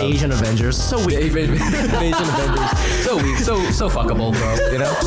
Asian Avengers. So weak. Asian Avengers. So weak. So fuckable, bro. You know?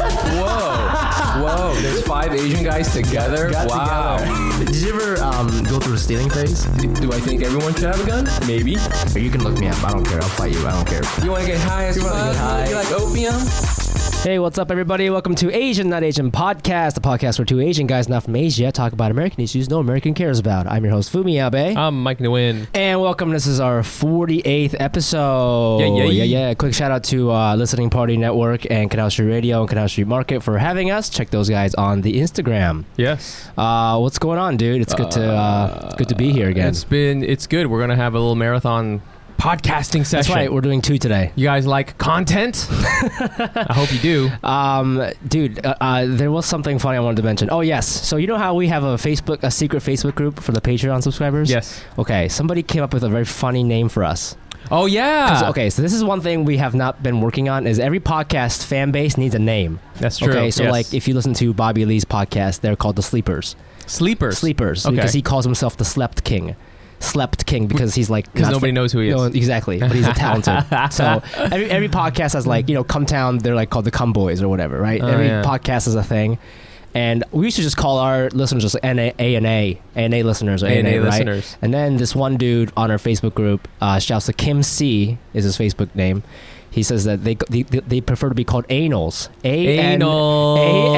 Whoa. There's 5 Asian guys together. Wow. Together. Did you ever go through a stealing phase? Do I think everyone should have a gun? Maybe. Or you can look me up. I don't care. I'll fight you. I don't care. You want to get high as fuck? You like opium? Hey, what's up, everybody? Welcome to Asian Not Asian Podcast, the podcast where 2 Asian guys not from Asia talk about American issues no American cares about. I'm your host, Fumi Abe. I'm Mike Nguyen. And welcome. This is our 48th episode. Yeah. Quick shout out to Listening Party Network and Canal Street Radio and Canal Street Market for having us. Check those guys on the Instagram. Yes. What's going on, dude? It's good to be here again. It's good. We're gonna have a little marathon podcasting session. That's right. We're doing 2 today. You guys like content? I hope you do. Dude, there was something funny I wanted to mention. Oh, yes. So you know how we have a secret Facebook group for the Patreon subscribers? Yes. Okay. Somebody came up with a very funny name for us. Oh, yeah. Okay. So this is one thing we have not been working on is every podcast fan base needs a name. That's true. Okay. So yes. like if you listen to Bobby Lee's podcast, they're called the Sleepers. Sleepers. Okay. Because he calls himself the Slept King because he's like because nobody knows who he is. No, exactly, but he's a talented. So every podcast has like Come Town. They're like called the Come Boys or whatever, right? Every podcast is a thing, and we used to just call our listeners just like ANA listeners or ANA, right? listeners. And then this one dude on our Facebook group, shouts to Kim C is his Facebook name. He says that they prefer to be called anals. Anal.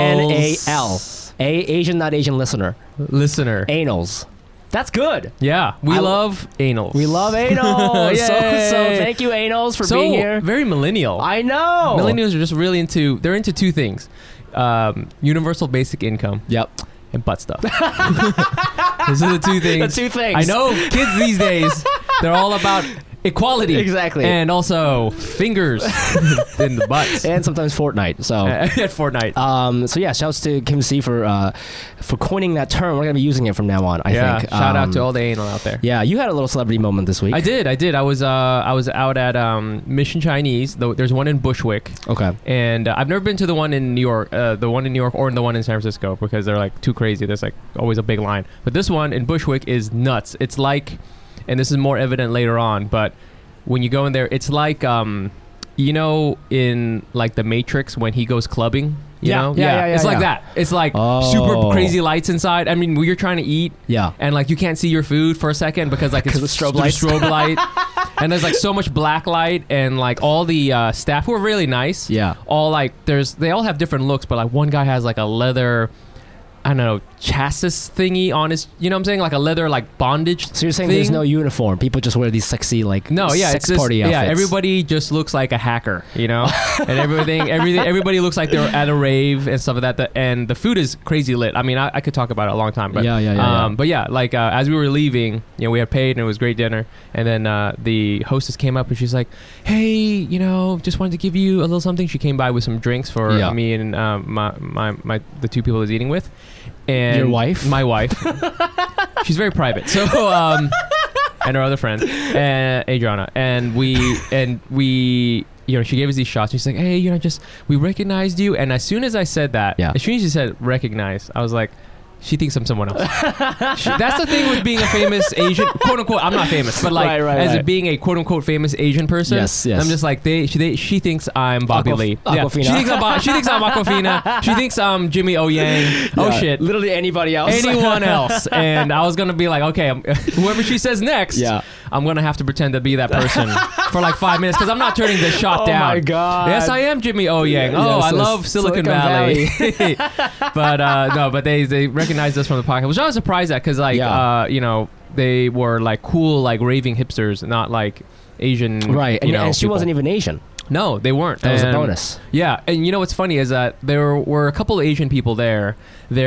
ANAL. Asian not Asian listener. Anals. That's good. Yeah, we love anals. We love anals. so thank you, anals, for being here. Very millennial. I know. Millennials are just really into 2 things. Universal basic income. Yep. And butt stuff. Those are the 2 things. The 2 things. I know kids these days, they're all about equality. Exactly. And also fingers in the butts. And sometimes Fortnite. So at Fortnite. So yeah, shouts to Kim C for coining that term. We're gonna be using it from now on, I think. Shout out to all the anal out there. Yeah, you had a little celebrity moment this week. I did. I was out at Mission Chinese. There's one in Bushwick. Okay. And I've never been to the one in New York, or the one in San Francisco because they're like too crazy. There's like always a big line. But this one in Bushwick is nuts. It's like, and this is more evident later on, but when you go in there, it's like, in like the Matrix when he goes clubbing, you know? It's like that. It's like super crazy lights inside. I mean, when you're trying to eat, and like you can't see your food for a second because like it's strobe light, and there's like so much black light, and like all the staff who are really nice, all like they all have different looks, but like one guy has like a leather, I don't know, chassis thingy on his, you know what I'm saying? Like a leather, like bondage. So you're saying thing. There's no uniform. People just wear these sexy, like, sex party outfits. Yeah, everybody just looks like a hacker, you know? And everybody looks like they're at a rave and stuff like that. And the food is crazy lit. I mean, I could talk about it a long time. But, But yeah, like as we were leaving, we had paid and it was great dinner. And then the hostess came up and she's like, hey, just wanted to give you a little something. She came by with some drinks for me and the 2 people I was eating with. And your wife? My wife. She's very private. So, and her other friend, Adriana. And we, she gave us these shots. She's like, hey, we recognized you. And as soon as I said that, as soon as she said recognize, I was like, she thinks I'm someone else. That's the thing with being a famous Asian, quote unquote. I'm not famous, but like being a quote unquote famous Asian person. Yes. I'm just like she thinks I'm Bobby Lee. Awkwafina. She thinks I'm Awkwafina. She thinks I'm Jimmy O Yang. Oh shit. Literally anybody else. Anyone else. And I was gonna be like, okay, whoever she says next. I'm gonna have to pretend to be that person for like 5 minutes because I'm not turning this shot down. Oh my god. Yes, I am Jimmy O Yang. I love Silicon Valley. But they recognized us from the podcast, which I was surprised at because they were like cool, like raving hipsters, not like Asian. Right. And she wasn't even Asian. No, they weren't. That was a bonus. Yeah, and what's funny is that there were a couple of Asian people there,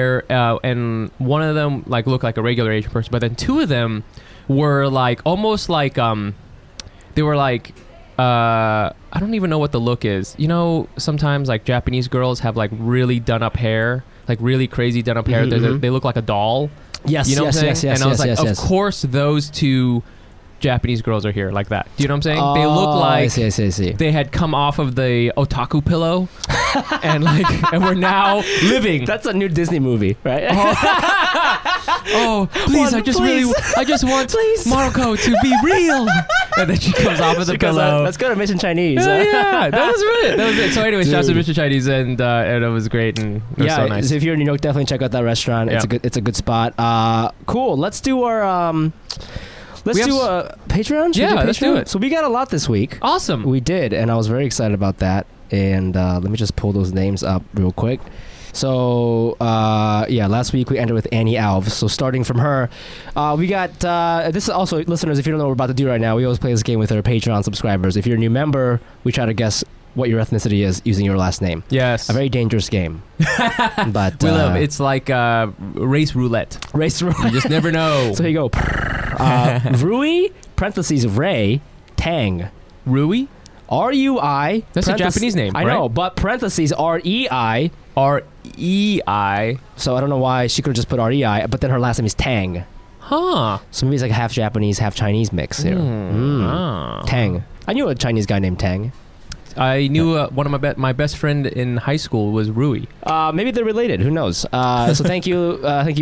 and one of them like looked like a regular Asian person, but then 2 of them were like almost like they were like I don't even know what the look is. Sometimes like Japanese girls have like really done up hair, like really crazy done up hair. They look like a doll. Yes, you know what I'm saying? And I was like, yes. of course those 2 Japanese girls are here like that. Do you know what I'm saying? They look like I see. They had come off of the otaku pillow and we're now living. That's a new Disney movie, right? Oh, please, I just want Marco to be real. And then she comes off of the pillow. Let's go to Mission Chinese. Yeah, that was it. So anyway, shouts to Mission Chinese, and it was great, and it was so nice. So if you're in New York, definitely check out that restaurant. Yeah. It's a good spot. Cool. Let's do our Let's do a Patreon. Yeah, let's do it. So we got a lot this week. Awesome. We did, and I was very excited about that. And let me just pull those names up real quick. So, last week we ended with Annie Alves. So starting from her, we got, this is also, listeners, if you don't know what we're about to do right now, we always play this game with our Patreon subscribers. If you're a new member, we try to guess what your ethnicity is using your last name. Yes. A very dangerous game. But we love it's like race roulette. Race roulette. You just never know. So here you go. Rui, parentheses, Ray, Tang. Rui? R-U-I. That's a Japanese name, I know, but parentheses, R-E-I. R-E-I. So I don't know why she could have just put R-E-I, but then her last name is Tang. Huh. So maybe it's like a half Japanese, half Chinese mix here. Tang. I knew a Chinese guy named Tang. I knew one of my best friend in high school was Rui. Maybe they're related. Who knows? So thank you,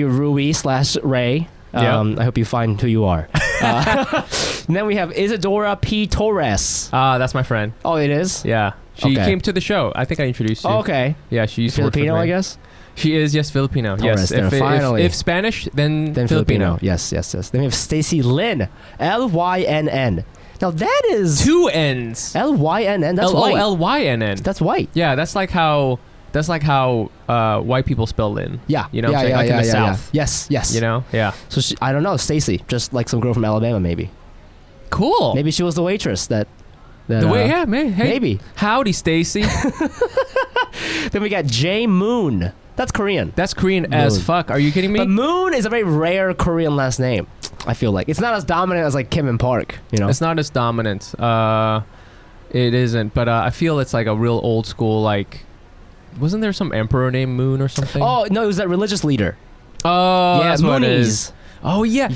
Rui/Ray. I hope you find who you are. And then we have Isadora P. Torres. That's my friend. Oh, it is? Yeah. She came to the show. I think I introduced you. Oh, okay. Yeah, she used to work Filipino, for me. I guess? She is, yes, Filipino. Torres, yes. finally. If Spanish, then Filipino. Yes. Then we have Stacy Lynn. L-Y-N-N. Now that is... 2 N's. L-Y-N-N. That's white. L-O-L-Y-N-N. That's white. Yeah, that's like how white people spell Lynn. Yeah. You know what I'm saying? Like in the South. Yes. You know? Yeah. So I don't know, Stacy, just like some girl from Alabama, maybe. Cool. Maybe she was the waitress that maybe. Howdy, Stacy. Then we got Jay Moon. That's Korean. That's Korean as fuck. Are you kidding me? But Moon is a very rare Korean last name. I feel like it's not as dominant as like Kim and Park. You know, it's not as dominant. It isn't. But I feel it's like a real old school. Like, wasn't there some emperor named Moon or something? Oh no, it was that religious leader. Oh, yeah, that's what it is. Oh yeah.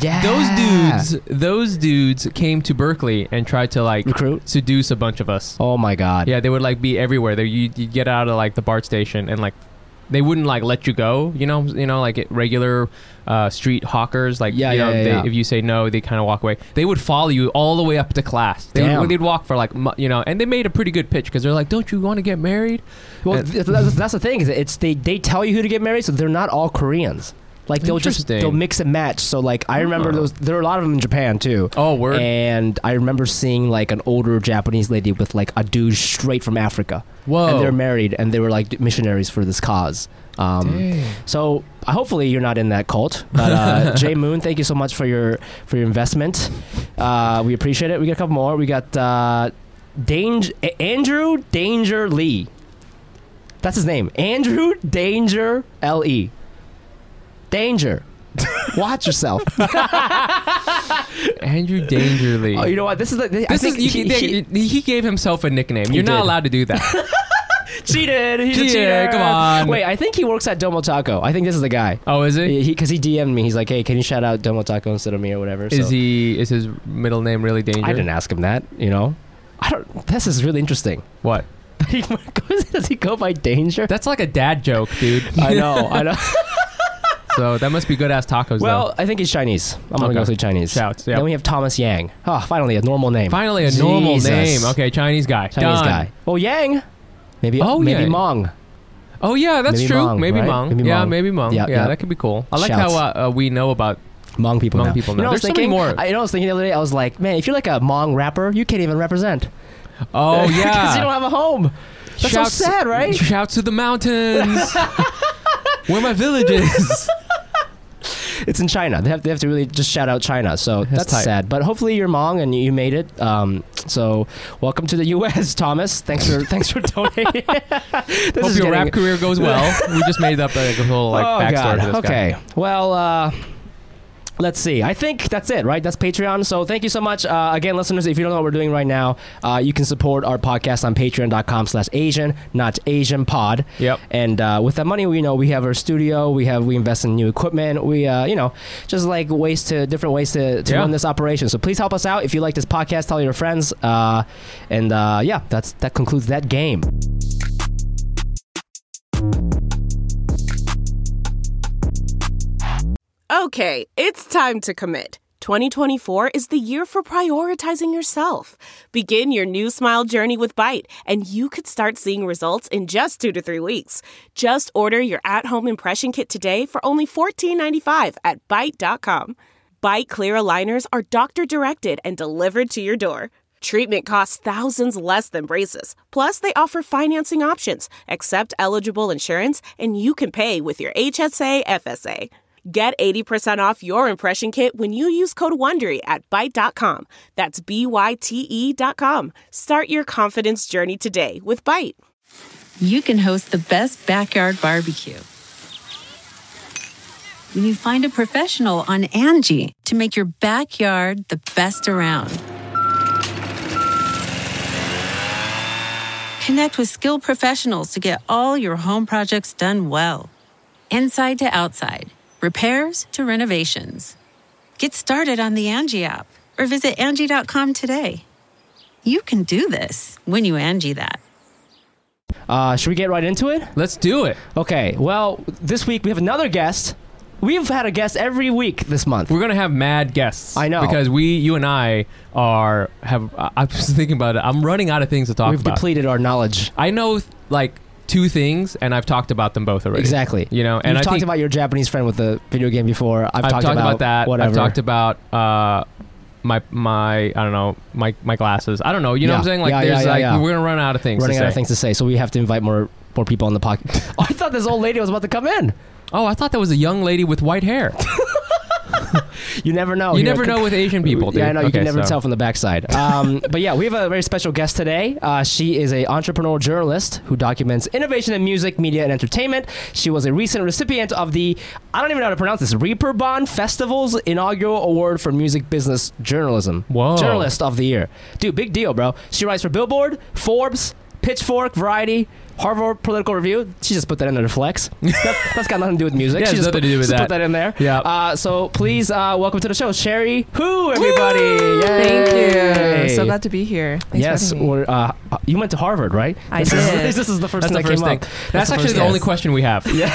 Those dudes came to Berkeley and tried to like recruit, seduce a bunch of us. Oh my god. Yeah, they would like be everywhere. You'd get out of like the BART station and like they wouldn't like let you go. You know, like regular street hawkers. Like if you say no, they kind of walk away. They would follow you all the way up to class. They'd walk for like and they made a pretty good pitch because they're like, "Don't you want to get married?" Well, that's the thing is they tell you who to get married, so they're not all Koreans. Like they'll mix and match. So like I remember there are a lot of them in Japan too. Oh, word. And I remember seeing like an older Japanese lady with like a dude straight from Africa. Whoa. And they're married and they were like missionaries for this cause. So hopefully you're not in that cult. But Jay Moon, thank you so much for your investment. We appreciate it. We got a couple more. We got Andrew Danger Lee. That's his name. Andrew Danger L-E. Danger. Watch yourself. Andrew Dangerly. Oh, you know what? This is he gave himself a nickname. You're not allowed to do that. Cheated. He's a cheater. Come on. Wait, I think he works at Domo Taco. I think this is the guy. Oh, is it? Because he DM'd me. He's like, hey, can you shout out Domo Taco instead of me or whatever? Is his middle name really Danger? I didn't ask him that. This is really interesting. What? Does he go by Danger? That's like a dad joke, dude. I know. So that must be good ass tacos. Well, I think he's Chinese. I'm gonna go say Chinese. Shouts. Yep. Then we have Thomas Yang. Oh, finally a normal name. Normal name. Okay, Chinese guy. Oh, Yang. Maybe Mong. Oh yeah, that's true. Mong, maybe right? Mong. Maybe Mong. Yeah, that could be cool. I like how we know about Hmong people now. There's so many more. I was thinking the other day. I was like, man, if you're like a Hmong rapper, you can't even represent. Oh yeah, because you don't have a home. That's so sad, right? Shouts to the mountains. Where my village is. It's in China. They have to really just shout out China. So that's sad. But hopefully you're Hmong and you made it. So welcome to the U.S., Thomas. Thanks for donating. Hope your rap career goes well. We just made up a whole backstory to this guy. Well, let's see. I think that's it, right? That's Patreon. So thank you so much. Again, listeners, if you don't know what we're doing right now, you can support our podcast on patreon.com/Asian, not Asian pod. Yep. And with that money, we have our studio. We invest in new equipment. We, just like different ways to run this operation. So please help us out. If you like this podcast, tell your friends. That concludes that game. Okay, it's time to commit. 2024 is the year for prioritizing yourself. Begin your new smile journey with Byte, and you could start seeing results in just 2 to 3 weeks. Just order your at-home impression kit today for only $14.95 at Byte.com. Byte Clear aligners are doctor-directed and delivered to your door. Treatment costs thousands less than braces. Plus, they offer financing options, accept eligible insurance, and you can pay with your HSA FSA. Get 80% off your impression kit when you use code WONDERY at Byte.com. That's BYTE.com. Start your confidence journey today with Byte. You can host the best backyard barbecue when you find a professional on Angie to make your backyard the best around. Connect with skilled professionals to get all your home projects done well. Inside to outside. Repairs to renovations. Get started on the Angie app or visit Angie.com today. You can do this when you Angie that. Should we get right into it? Let's do it. Okay, well, this week we have another guest. We've had a guest every week this month. We're going to have mad guests. I know. Because you and I I was thinking about it. I'm running out of things to talk about. We've depleted our knowledge. I know, like, 2 things, and I've talked about them both already. Exactly. You know, and You've talked about your Japanese friend with the video game before. I've talked about that. Whatever. I've talked about my I don't know, my glasses. I don't know. You know what I'm saying? Like, we're gonna run out of things. Running out of things to say, so we have to invite more people on the podcast. Oh, I thought this old lady was about to come in. Oh, I thought that was a young lady with white hair. You never know. You never know with Asian people, dude. Yeah, I know. You can never tell from the backside. But yeah, we have a very special guest today. She is an entrepreneurial journalist who documents innovation in music, media, and entertainment. She was a recent recipient of the, I don't even know how to pronounce this, Reeperbahn Festival's inaugural award for music business journalism. Whoa. Journalist of the year. Dude, big deal, bro. She writes for Billboard, Forbes, Pitchfork, Variety, Harvard Political Review. She just put that in there to flex. That's got nothing to do with music. Yeah, she just nothing to do with that. Put that in there. Yeah. So please welcome to the show, Sherry Hu, everybody. Yay. Thank you. So glad to be here. Thanks yes. You went to Harvard, right? I did. This is the first thing that came up. That's actually the only question we have. Yeah.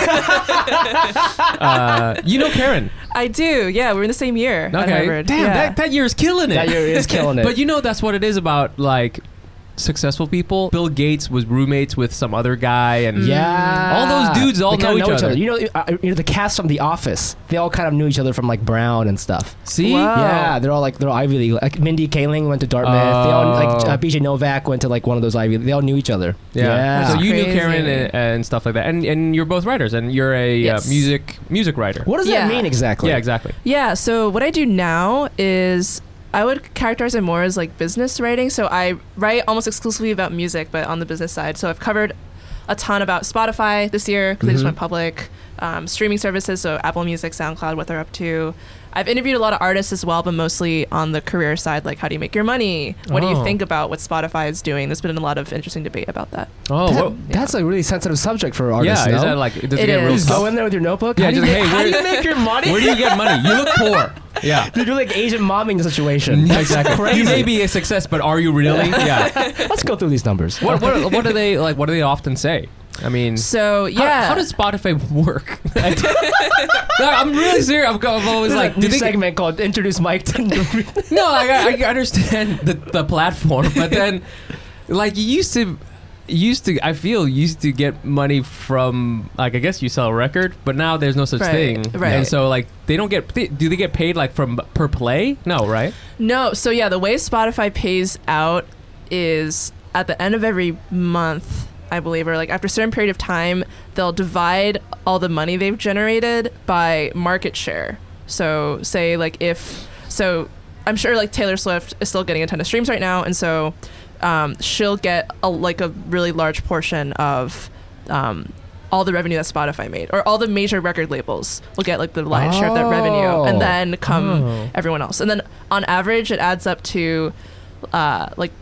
You know Karen. I do. Yeah, we're in the same year at Harvard. Damn, that year is killing it. That year is killing it. But you know that's what it is about, like, successful people. Bill Gates was roommates with some other guy, and all those dudes all know each other. You know the cast from The Office. They all kind of knew each other from like Brown and stuff. See, yeah, they're all Ivy League. Like Mindy Kaling went to Dartmouth. They all like BJ Novak went to like one of those Ivy. They all knew each other. Yeah. So you knew Karen and stuff like that, and you're both writers, and you're a music writer. What does that mean exactly? Yeah, exactly. Yeah. So what I do now is, I would characterize it more as like business writing. So I write almost exclusively about music, but on the business side. So I've covered a ton about Spotify this year because they just went public. Streaming services, so Apple Music, SoundCloud, what they're up to. I've interviewed a lot of artists as well, but mostly on the career side, like how do you make your money? What do you think about what Spotify is doing? There's been a lot of interesting debate about that. That's a really sensitive subject for artists. Yeah, is that like, does it get real tough? Go in there with your notebook. Yeah, how do you make your money? Where do you get money? You look poor. Yeah. You're like Asian momming the situation. Exactly. Crazy. You may be a success, but are you really? Yeah. Let's go through these numbers. What do they like? What do they often say? I mean, so yeah. How does Spotify work? I'm really serious. I'm always like, a new segment called "Introduce Mike to." No, I understand the platform, but then, like, you used to get money from, like, I guess you sell a record, but now there's no such thing. Right. And so, like, they don't get. Do they get paid like from per play? No, right? No. So yeah, the way Spotify pays out is at the end of every month, I believe, or like after a certain period of time, they'll divide all the money they've generated by market share. So say like I'm sure like Taylor Swift is still getting a ton of streams right now, and so she'll get a really large portion of all the revenue that Spotify made, or all the major record labels will get like the lion's share of that revenue, and then come everyone else, and then on average it adds up to like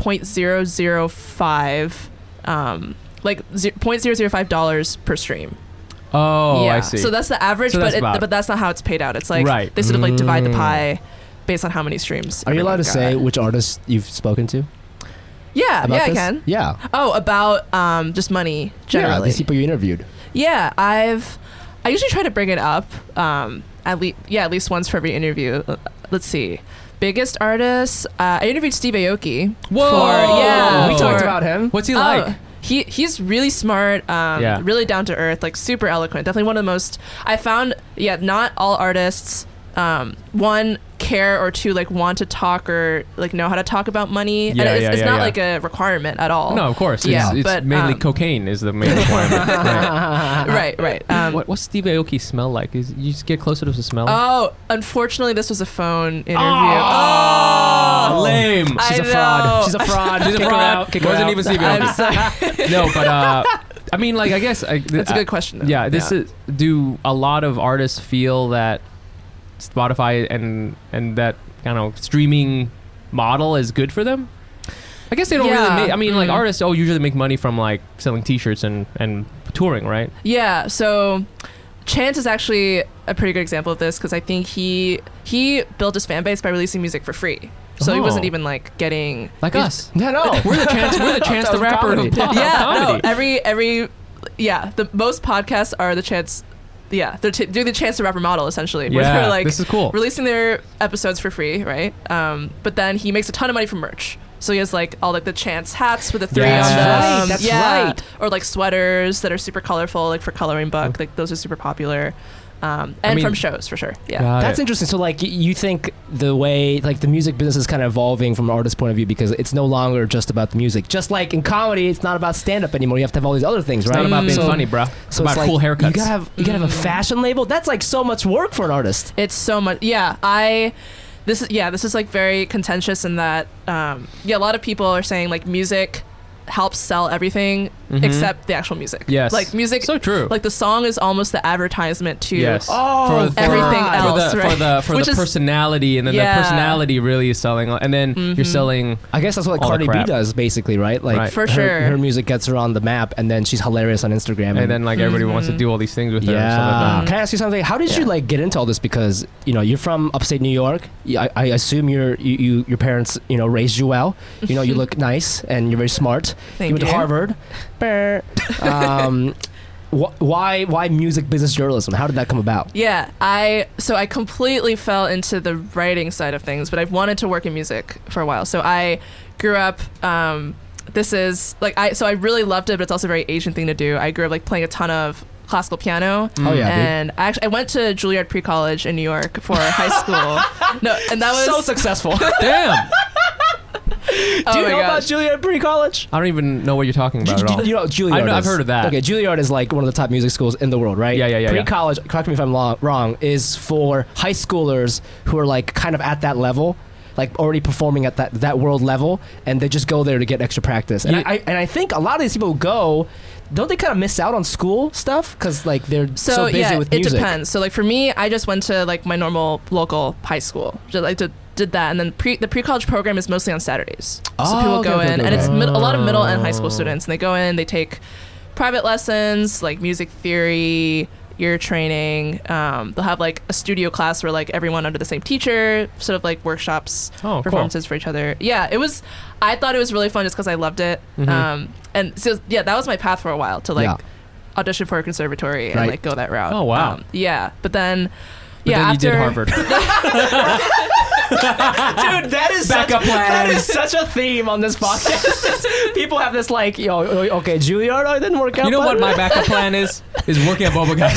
0.005 like $0.005 per stream. Oh, yeah. I see. So that's the average, so but that's not how it's paid out. It's like they sort of like divide the pie based on how many streams. Are you allowed to say which artists you've spoken to? Yeah, I can. Yeah. Oh, about just money generally. Yeah, these people you interviewed. Yeah, I usually try to bring it up at least once for every interview. Let's see. Biggest artists. I interviewed Steve Aoki. Whoa! We talked about him. What's he like? He's really smart, really down to earth, like super eloquent. Definitely one of the most. I found, not all artists, one, care, or two, like want to talk or like know how to talk about money. And it's not like a requirement at all. No, of course. It's mainly cocaine is the main requirement. Right. What's Steve Aoki smell like? You just get closer to the smell? Oh, unfortunately, this was a phone interview. Oh, lame. She's a fraud. She's a fraud. She's a fraud. Wasn't even Steve Aoki. No, but I mean, like, I guess that's a good question, though. Yeah, do a lot of artists feel that Spotify and that kind of streaming model is good for them? I guess they don't really make, I mean, like, artists usually make money from like selling t-shirts and touring, right? Yeah, so Chance is actually a pretty good example of this, because I think he built his fan base by releasing music for free. So he wasn't even like getting like us. Yeah, no. We're the Chance the Rapper of comedy. The most podcasts are the Chance. Yeah, they're do the Chance the Rapper model, essentially. Yeah, where they're like, this is cool. Releasing their episodes for free, right? But then he makes a ton of money from merch. So he has like all like the Chance hats with the 3 on them. That's right. Or like sweaters that are super colorful, like for coloring book. Like those are super popular. From shows, for sure. Yeah. That's interesting. So like you think the way like the music business is kind of evolving from an artist's point of view, because it's no longer just about the music. Just like in comedy, it's not about stand-up anymore. You have to have all these other things, right? It's not about being funny, bro. It's about cool haircuts. You gotta have a fashion label. That's like so much work for an artist. It's so much. Yeah. This is like very contentious in that a lot of people are saying like music helps sell everything except the actual music. Yes. Like music. So true. Like the song is almost the advertisement to for everything else. For the personality, and then the personality really is selling, and then you're selling. I guess that's what Cardi B does basically, right? Like for sure. Her music gets her on the map, and then she's hilarious on Instagram. And then like everybody wants to do all these things with her. Yeah. Can I ask you something? How did you like get into all this? Because you're from upstate New York. I assume your parents raised you well. You look nice and you're very smart. Thank you went to Harvard. Why music business journalism? How did that come about? Yeah, I completely fell into the writing side of things, but I've wanted to work in music for a while. So I grew up. This is like I really loved it, but it's also a very Asian thing to do. I grew up like playing a ton of classical piano. And I went to Juilliard pre-college in New York for high school. No, and that was so successful. Damn. Do you know about Juilliard pre-college? I don't even know what you're talking about at all. You know Juilliard I've heard of that. Okay, Juilliard is like one of the top music schools in the world, right? Yeah. Pre-college, correct me if I'm wrong, is for high schoolers who are like kind of at that level, like already performing at that world level, and they just go there to get extra practice. And I think a lot of these people who go, don't they kind of miss out on school stuff because like they're so busy with music? It depends. So like for me, I just went to like my normal local high school, just like did that, and then the pre-college program is mostly on Saturdays. So people go in, and it's a lot of middle and high school students, and they go in, they take private lessons, like music theory, ear training. They'll have like a studio class where like everyone under the same teacher, sort of like workshops, performances for each other. Yeah, I thought it was really fun just because I loved it. And so that was my path for a while, to like audition for a conservatory and like go that route. Oh wow. But then then after you did Harvard. Dude, that is backup plan. That is such a theme on this podcast. People have this like, okay, Juilliard, didn't work out. You know what my backup plan is working at Boba Guys.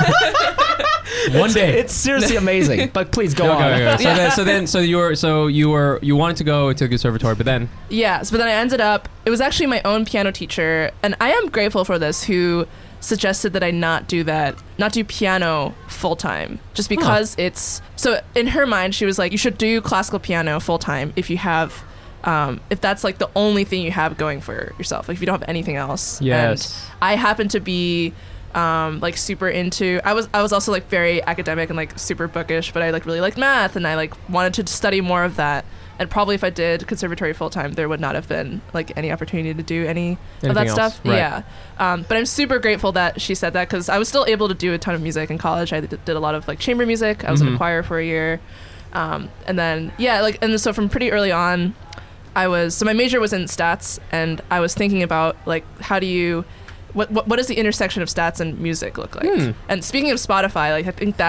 One day. It's seriously amazing. But please go on. So you wanted to go to the conservatory, but then but then I ended up. It was actually my own piano teacher, and I am grateful for this, who suggested that I not do piano full time, just because it's so. In her mind, she was like, you should do classical piano full time if you have, if that's like the only thing you have going for yourself, like if you don't have anything else. Yes. And I happen to be like super into. I was also like very academic and like super bookish, but I like really liked math, and I like wanted to study more of that. And probably if I did conservatory full time, there would not have been like any opportunity to do anything of that stuff. Right. Yeah. But I'm super grateful that she said that, because I was still able to do a ton of music in college. I did a lot of like chamber music. I was in a choir for a year. And then, and so from pretty early on, so my major was in stats, and I was thinking about like, how do you, what does the intersection of stats and music look like? And speaking of Spotify, like I think that's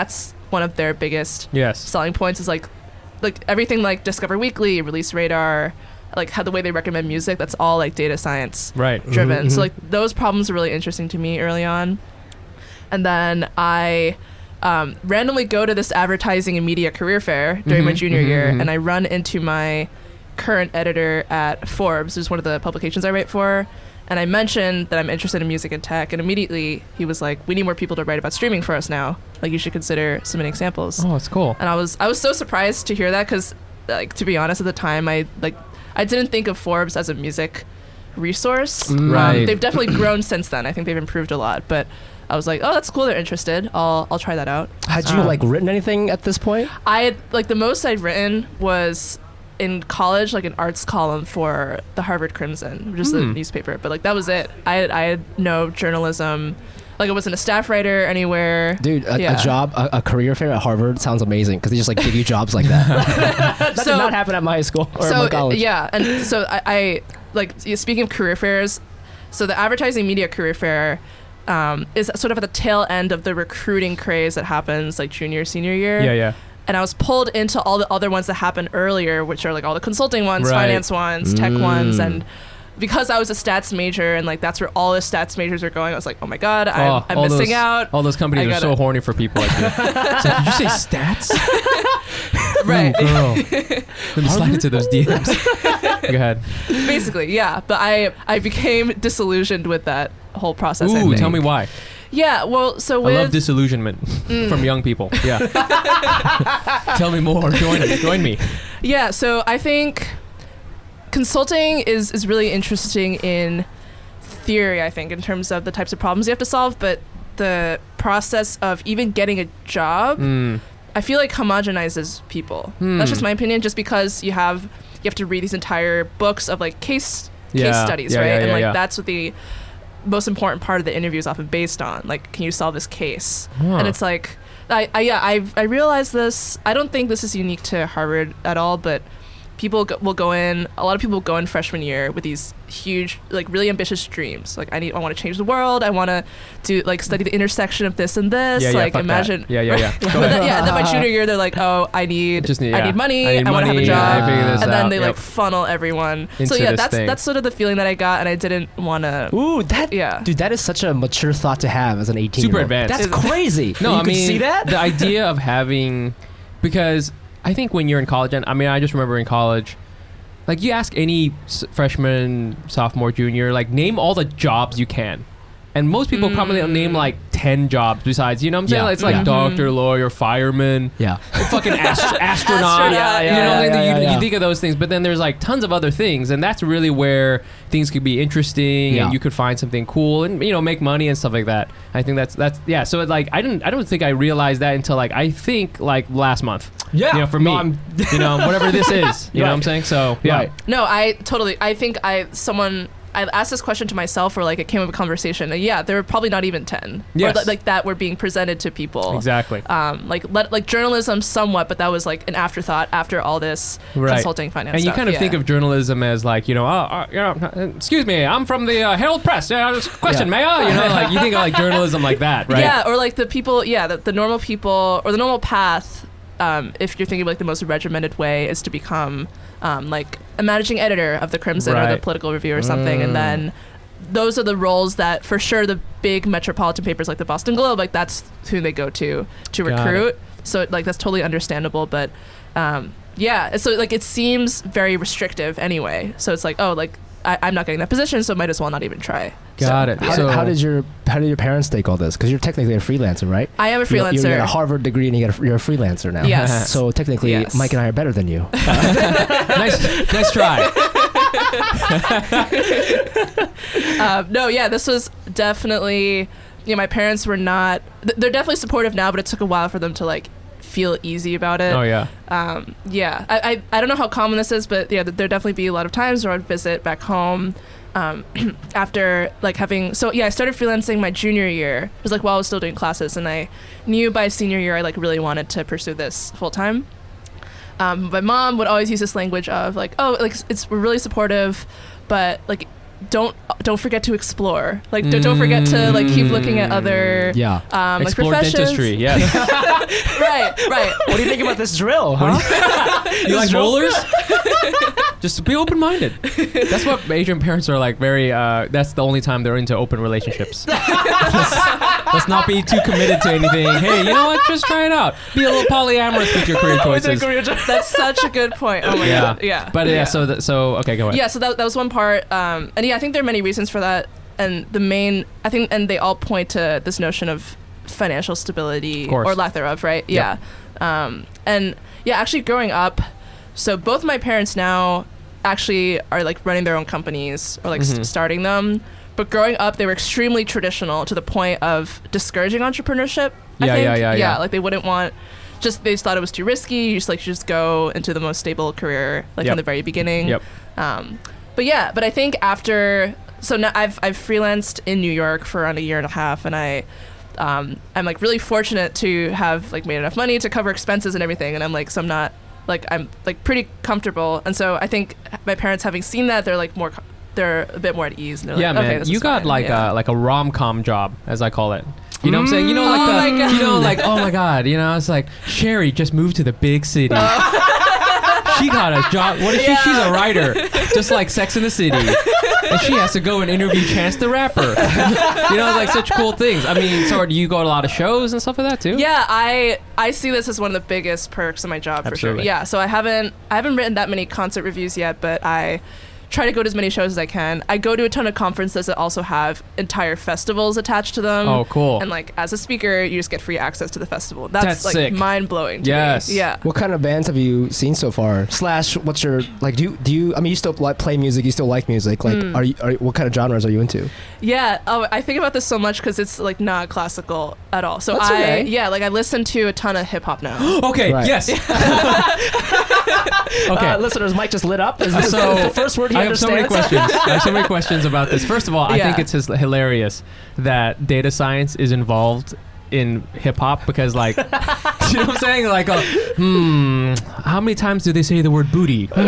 one of their biggest yes. selling points is like everything like Discover Weekly, Release Radar, like how the way they recommend music, that's all like data science driven. Mm-hmm. So like those problems are really interesting to me early on. And then I randomly go to this advertising and media career fair during my junior year, and I run into my current editor at Forbes, who's one of the publications I write for. And I mentioned that I'm interested in music and tech, and immediately he was like, we need more people to write about streaming for us now. Like, you should consider submitting samples. Oh, that's cool. And I was so surprised to hear that, because like, to be honest, at the time I didn't think of Forbes as a music resource. Right. They've definitely grown since then. I think they've improved a lot, but I was like, oh, that's cool, they're interested. I'll try that out. Had you like written anything at this point? I had, like, the most I'd written was in college, like an arts column for the Harvard Crimson, which is the newspaper, but like that was it. I had no journalism. Like, I wasn't a staff writer anywhere. Dude, a job, a career fair at Harvard sounds amazing, because they just like give you jobs like that. That did not happen at my high school or my college. Yeah, and so I like, speaking of career fairs, so the advertising media career fair is sort of at the tail end of the recruiting craze that happens like junior, senior year. Yeah. And I was pulled into all the other ones that happened earlier, which are like all the consulting ones, finance ones, tech ones, and because I was a stats major and like that's where all the stats majors are going, I was like, oh my god, I'm missing out. All those companies are so horny for people like you. So, did you say stats? Right. Ooh, girl. Let me slide into those DMs. Go ahead. Basically, yeah. But I became disillusioned with that whole process. Ooh, tell me why. Yeah, well, so I love disillusionment from young people. Yeah. Tell me more. Join me. Yeah, so I think consulting is really interesting in theory, I think, in terms of the types of problems you have to solve, but the process of even getting a job, I feel like homogenizes people. That's just my opinion, just because you have to read these entire books of like case studies, right? And that's what the most important part of the interview is often based on. Like, can you solve this case? And it's like, I realized this. I don't think this is unique to Harvard at all, but people will go in. A lot of people go in freshman year with these huge, like, really ambitious dreams. Like, I want to change the world. I want to do like study the intersection of this and this. Imagine. That. Yeah. And then my junior year, they're like, oh, I need money. I want to have a job. And then they like funnel everyone. Into so that's sort of the feeling that I got, and I didn't want to. Ooh, dude, that is such a mature thought to have as an 18-year-old. Super advanced. That's crazy. No, I mean, see that? The idea of having, because I think when you're in college, and I mean, I just remember in college, like, you ask any freshman, sophomore, junior, like, name all the jobs you can. And most people probably name like 10 jobs besides, you know what I'm saying? Like, it's like doctor, lawyer, fireman, fucking astronaut. You think of those things, but then there's like tons of other things, and that's really where things could be interesting, and you could find something cool and, you know, make money and stuff like that. I think that's so it, like, I don't think I realized that until like, I think like last month. Yeah, you know, for me, you know, whatever this is, you know what I'm saying? So no, I think I asked this question to myself, or like it came up a conversation, and there were probably not even 10 or like that were being presented to people. Exactly. Like journalism somewhat, but that was like an afterthought after all this consulting finance and stuff. You kind of think of journalism as like, you know, excuse me, I'm from the Herald Press. Question, Mayor. You know, like you think of like journalism like that, right? Yeah, or like the people, the normal people, or the normal path. If you're thinking like the most regimented way is to become like a managing editor of the Crimson or the Political Review or something, and then those are the roles that for sure the big metropolitan papers like the Boston Globe, like that's who they go to recruit. So like that's totally understandable, but so like it seems very restrictive anyway. So it's like, oh, like I'm not getting that position, so might as well not even try. Got it. How did your parents take all this? Because you're technically a freelancer, right? I am a freelancer. You got a Harvard degree and you're a freelancer now. Yes. So technically, Mike and I are better than you. Nice try. This was definitely. My parents were not. They're definitely supportive now, but it took a while for them to like feel easy about it. Oh yeah. I don't know how common this is, but there definitely be a lot of times where I'd visit back home. After like having I started freelancing my junior year. It was like while I was still doing classes, and I knew by senior year I like really wanted to pursue this full time. My mom would always use this language of like, oh, like we're really supportive, but like don't forget to explore. Like don't forget to like keep looking at other like explore professions. dentistry. Yes. right. What do you think about this drill, huh? You like rollers? Just be open-minded. That's what Asian parents are like. Very. That's the only time they're into open relationships. Let's not be too committed to anything. Hey, you know what? Just try it out. Be a little polyamorous with your career choices. That's such a good point. Oh my god. Yeah. But so okay, go ahead. Yeah. So that was one part. And yeah, I think there are many reasons for that. And the main, I think, and they all point to this notion of financial stability or lack thereof, right? Yep. Yeah. And yeah, actually growing up, so both my parents now actually are like running their own companies or like starting them. But growing up, they were extremely traditional to the point of discouraging entrepreneurship. I think. Yeah. Like they wouldn't want, they just thought it was too risky. You just go into the most stable career from the very beginning. Yep. But I think after, so now I've freelanced in New York for around a year and a half, and I'm like really fortunate to have like made enough money to cover expenses and everything, and I'm like pretty comfortable, and so I think my parents, having seen that, they're a bit more at ease. And they're like, man, okay, you got fine. like a rom-com job, as I call it. You know what I'm saying? You know, like oh my god, you know, it's like Sherry just moved to the big city. She got a job. What is she? She's a writer, just like Sex and the City, and she has to go and interview Chance the Rapper. You know, like such cool things. I mean, so do you go to a lot of shows and stuff like that too? Yeah, I see this as one of the biggest perks of my job. Absolutely. For sure. Yeah, so I haven't written that many concert reviews yet, but I try to go to as many shows as I can. I go to a ton of conferences that also have entire festivals attached to them. Oh, cool. And like as a speaker, you just get free access to the festival. That's like sick. mind-blowing to Yes. me. Yeah. What kind of bands have you seen so far? / what's your, like, do you, I mean, you still like play music, you still like music, like, are what kind of genres are you into? Yeah. Oh, I think about this so much because it's like not classical at all. So That's okay. yeah, like I listen to a ton of hip hop now. Okay. Right. Yes. Okay. Listeners, Mike just lit up. Is this the first word he I have so many understands? questions. I have so many questions about this. First of all, I think it's hilarious that data science is involved in hip hop because, like, you know what I'm saying? Like, how many times do they say the word booty? 84.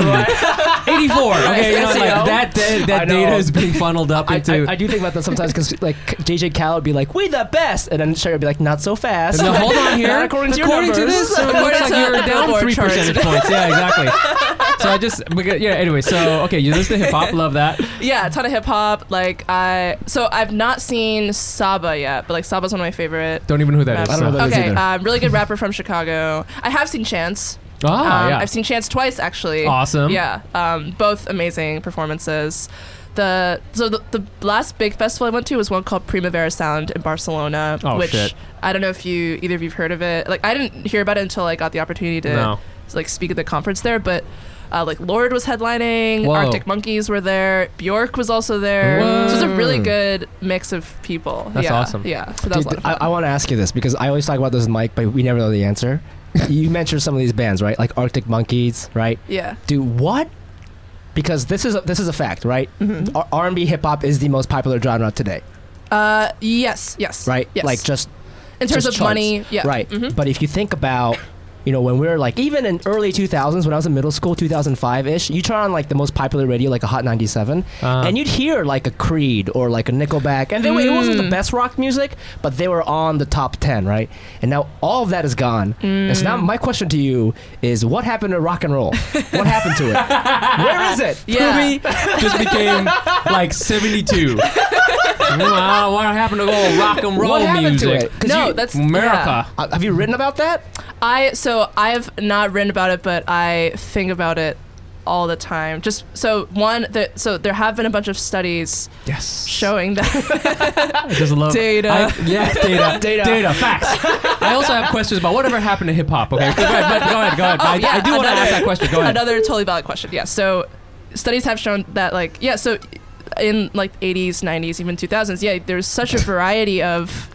Okay, you know, like that data is being funneled up into. I do think about that sometimes because, like, JJ Khaled would be like, "We the best," and then Sherry would be like, "Not so fast." No, hold on here. Not according to your numbers. this, so it looks like you're down 3 percentage points. Yeah, exactly. So anyway, so okay, you listen to hip hop, love that. Yeah, a ton of hip hop. Like I've not seen Saba yet, but like Saba's one of my favorite. Don't even know who that is. I don't know who that is either. Really good rapper from Chicago. I have seen Chance. Yeah. I've seen Chance twice actually. Awesome. Yeah. Both amazing performances. The last big festival I went to was one called Primavera Sound in Barcelona, which shit. I don't know if either of you've heard of it. Like I didn't hear about it until I got the opportunity to like speak at the conference there, but like Lorde was headlining, Whoa. Arctic Monkeys were there, Bjork was also there. Whoa. So it's a really good mix of people. That's awesome. Yeah, so that was a lot of fun. I want to ask you this because I always talk about this with Mike, but we never know the answer. You mentioned some of these bands, right? Like Arctic Monkeys, right? Yeah. Dude, what? Because this is a fact, right? Mm-hmm. R&B hip hop is the most popular genre today. Yes. Right? Yes. Like just in terms of charts. money, yeah. Right. Mm-hmm. But if you think about, you know, when we were like, even in early 2000s, when I was in middle school, 2005-ish, you turn on like the most popular radio, like a Hot 97, and you'd hear like a Creed or like a Nickelback, and it wasn't the best rock music, but they were on the top 10, right? And now all of that is gone. And so now my question to you is, what happened to rock and roll? What happened to it? Where is it? Yeah. just became like 72. What happened to old rock and roll What happened music? to it? 'Cause No, that's America. Have you written about that? I've not written about it, but I think about it all the time. Just so there have been a bunch of studies showing that Just love data. Data. Facts. I also have questions about whatever happened to hip hop. Okay, go ahead. I do want to ask that question. Go ahead. Another totally valid question. Yeah. So studies have shown that so in like 80s, 90s, even 2000s, there's such a variety of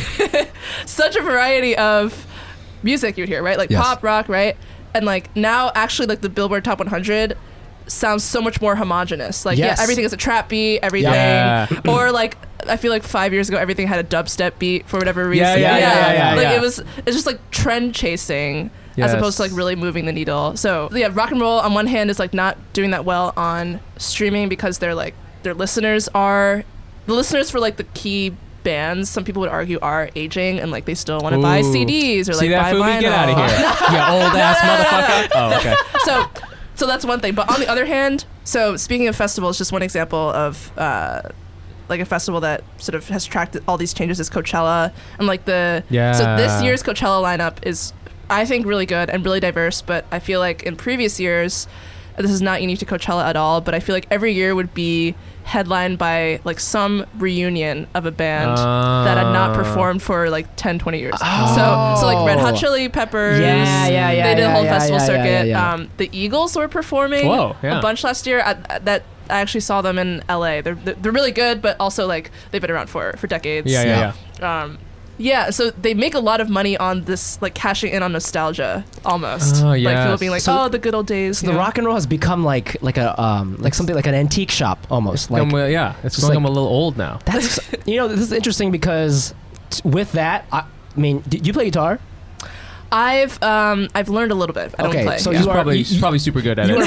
music you'd hear, right? Like pop, rock, right? And like now actually like the Billboard Top 100 sounds so much more homogenous. Like everything is a trap beat, everything. Yeah. Or like I feel like 5 years ago everything had a dubstep beat for whatever reason. It's just like trend chasing as opposed to like really moving the needle. So rock and roll on one hand is like not doing that well on streaming because they're like their listeners are. The listeners for like the key bands, some people would argue, are aging, and like they still want to buy CDs or like buy vinyl. Get out of here, you old ass motherfucker. Oh, okay. So that's one thing. But on the other hand, so speaking of festivals, just one example of like a festival that sort of has tracked all these changes is Coachella, and like so this year's Coachella lineup is, I think, really good and really diverse. But I feel like in previous years, this is not unique to Coachella at all, but I feel like every year would be headlined by like some reunion of a band that had not performed for like 10, 20 years. So like Red Hot Chili Peppers. Yeah. They did a whole festival circuit. The Eagles were performing a bunch last year. I actually saw them in LA. They're really good, but also like they've been around for decades. Yeah, so they make a lot of money on this, like cashing in on nostalgia, almost. Like people being like, the good old days. So the rock and roll has become like a like something like an antique shop almost. Like it's going. I'm a little old now. That's this is interesting because with that, I mean, do you play guitar? I've learned a little bit. I don't play. So he's probably super good at it.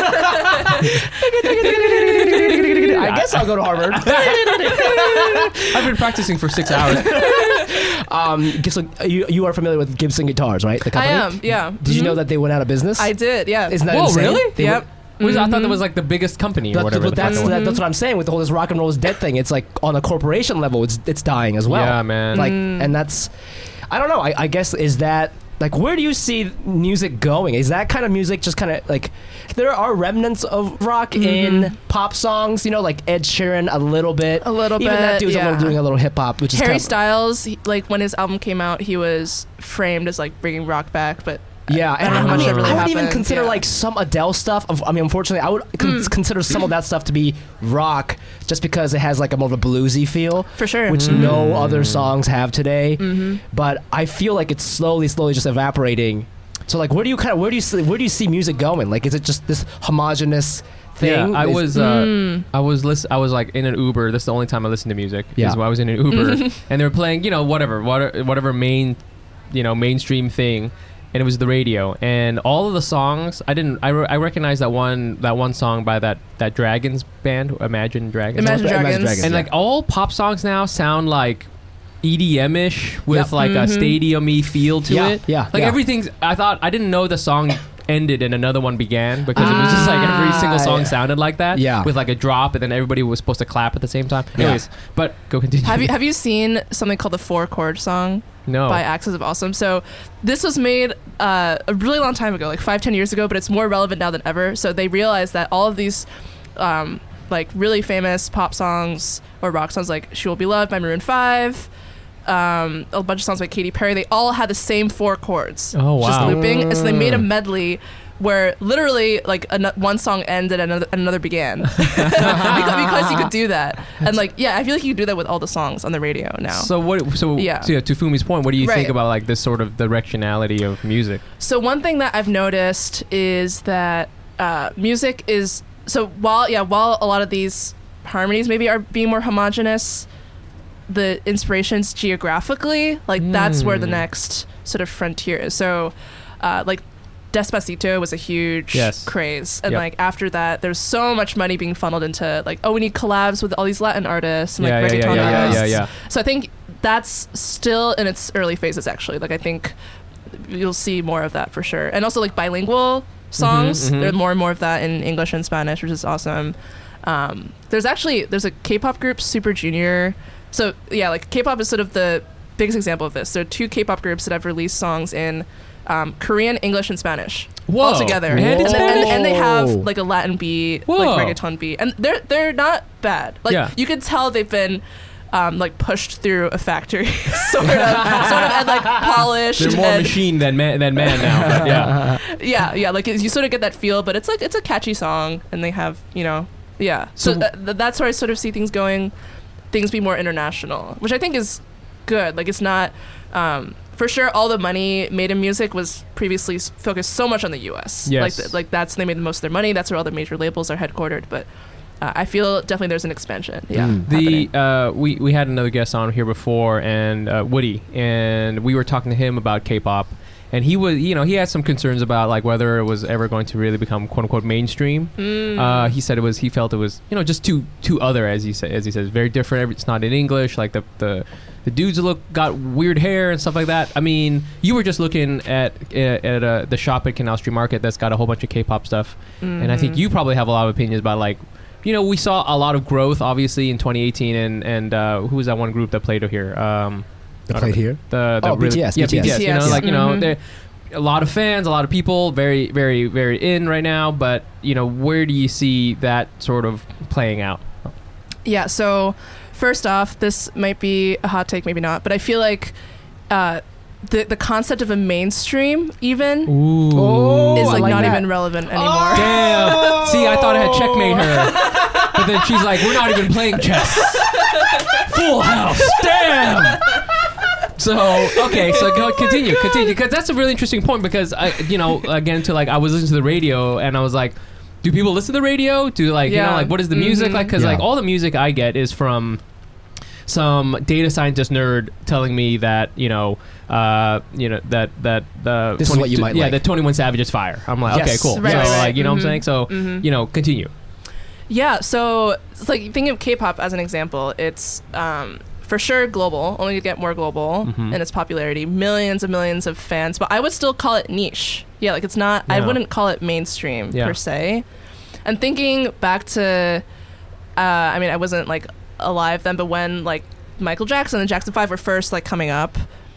I guess I'll go to Harvard. I've been practicing for 6 hours. So you are familiar with Gibson Guitars, right? The company? I am, yeah. Did you know that they went out of business? I did, yeah. Isn't that insane? Really? Yep. I thought that was like the biggest company or whatever. That's what I'm saying with the whole this rock and roll is dead thing. It's like on a corporation level, it's dying as well. Yeah, man. Like, and that's, I don't know. I guess is that. Like, where do you see music going? Is that kind of music just kind of like, there are remnants of rock in pop songs, like Ed Sheeran a little bit. Even that dude's doing a little hip hop, which is Harry Styles, like when his album came out, he was framed as like bringing rock back, but yeah, and I would even consider like some Adele stuff. Unfortunately, I would consider some of that stuff to be rock, just because it has like a more of a bluesy feel, for sure, which no other songs have today. But I feel like it's slowly just evaporating. So like, where do you see music going? Like, is it just this homogenous thing? Yeah, I was like in an Uber. That's the only time I listen to music. Yeah, is when I was in an Uber and they were playing, whatever mainstream thing. And it was the radio, and all of the songs I recognized that one song by that Dragons band, Imagine Dragons. And like all pop songs now sound like EDM-ish with like a stadium-y feel to it. Like everything's. I didn't know the song ended and another one began, because it was just like every single song sounded like that. With like a drop, and then everybody was supposed to clap at the same time. Anyways, but go continue. Have you seen something called the 4-Chord Song? No. By Axis of Awesome. So this was made a really long time ago, like 5-10 years ago, but it's more relevant now than ever. So they realized that all of these like really famous pop songs or rock songs, like She Will Be Loved by Maroon 5, a bunch of songs by Katy Perry, they all had the same 4 chords. Oh, wow. Just looping. And so they made a medley where literally like one song ended and another began because you could do that. And like, I feel like you could do that with all the songs on the radio now. So to Fumi's point, what do you think about like this sort of directionality of music? So one thing that I've noticed is that music is, so while a lot of these harmonies maybe are being more homogenous, the inspirations geographically, like that's where the next sort of frontier is. So like Despacito was a huge craze, and like after that there's so much money being funneled into like, we need collabs with all these Latin artists and like reggaeton artists. So I think that's still in its early phases, actually. Like I think you'll see more of that for sure. And also like bilingual songs, there's more and more of that in English and Spanish, which is awesome. There's a K-pop group, Super Junior. So like K-pop is sort of the biggest example of this. There are 2 K-pop groups that have released songs in Korean, English, and Spanish all together, and they have like a Latin beat, like reggaeton beat, and they're not bad. Like you could tell they've been like pushed through a factory, sort of, and like polished. They're more machine than man now. But yeah. Like you sort of get that feel, but it's a catchy song, and they have So that's where I sort of see things going. Things be more international, which I think is good. Like it's not. For sure, all the money made in music was previously focused so much on the U.S. Yes. Like that's, they made the most of their money. That's where all the major labels are headquartered. But I feel definitely there's an expansion. We had another guest on here before, and Woody, and we were talking to him about K-pop, and he was, he had some concerns about like whether it was ever going to really become quote unquote mainstream. He said he felt it was, just too other, as he says, very different. It's not in English. Like the dudes got weird hair and stuff like that. I mean, you were just looking at the shop at Canal Street Market that's got a whole bunch of K-pop stuff, and I think you probably have a lot of opinions about like, we saw a lot of growth obviously in 2018, and who was that one group that played here? Played here? BTS. Yeah, BTS. They're a lot of fans, a lot of people, very, very, very in right now. But where do you see that sort of playing out? Yeah. So first off, this might be a hot take, maybe not, but I feel like the concept of a mainstream even is like not even relevant anymore. Damn. See, I thought I had checkmate her, but then she's like, we're not even playing chess. Full house. Damn. So continue because that's a really interesting point, because again, to like, I was listening to the radio and I was like, do people listen to the radio? Do like what is the music like? Because like all the music I get is from some data scientist nerd telling me that that this is what you might like. that 21 Savage is fire. I'm like, okay, cool. Right, so right. like, what I'm saying? So continue. Yeah, so it's like, thinking of K-pop as an example, it's for sure global, only to get more global in its popularity, millions and millions of fans, but I would still call it niche. Yeah, like it's not, I wouldn't call it mainstream per se. And thinking back to, I mean, I wasn't like alive then, but when like Michael Jackson and Jackson 5 were first like coming up,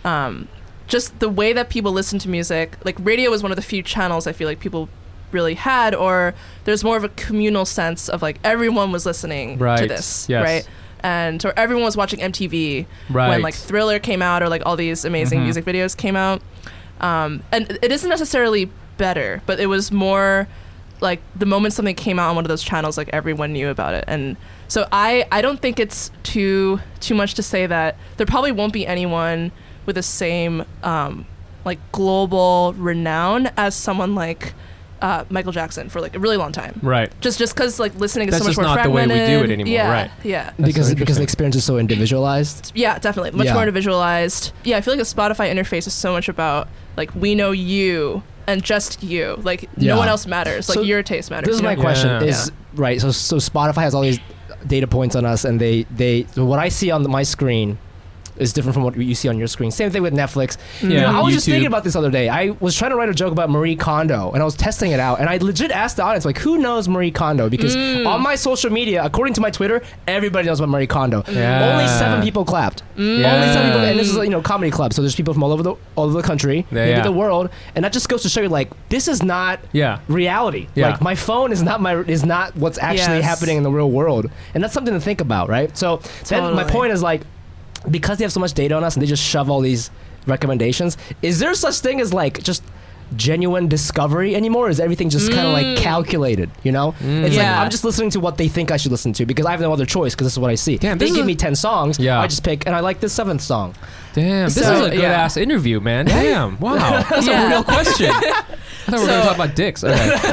just the way that people listen to music, like radio was one of the few channels I feel like people really had, or there's more of a communal sense of like everyone was listening to this, right? And or everyone was watching MTV when like Thriller came out, or like all these amazing music videos came out. And it isn't necessarily better, but it was more like the moment something came out on one of those channels, like everyone knew about it. And so I don't think it's too much to say that there probably won't be anyone with the same like global renown as someone like Michael Jackson for like a really long time. Right. Just because like listening is so much more fragmented. That's just not the way we do it anymore. Yeah. Right. Yeah. Because the experience is so individualized. Yeah, definitely. Much more individualized. Yeah, I feel like the Spotify interface is so much about like, we know you and just you. Like no one else matters. Like your taste matters. This is my question is right. So Spotify has all these data points on us, and they what I see on my screen is different from what you see on your screen. Same thing with Netflix. I was just thinking about this the other day. I was trying to write a joke about Marie Kondo, and I was testing it out, and I legit asked the audience, like, who knows Marie Kondo? Because on my social media, according to my Twitter, everybody knows about Marie Kondo. Only 7 people clapped. Only 7 people, and this is a comedy club, so there's people from all over the country, maybe the world, and that just goes to show you, like, this is not reality. Like, my phone is not what's actually happening in the real world, and that's something to think about, right? So then my point is, like, because they have so much data on us and they just shove all these recommendations, is there such thing as like just genuine discovery anymore? Or is everything just kind of like calculated, It's like I'm just listening to what they think I should listen to because I have no other choice, because this is what I see. Damn, they give me 10 songs, I just pick, and I like this 7th song. Damn, this is a good ass interview, man. Damn, wow. That's a real question. I thought we were going to talk about dicks.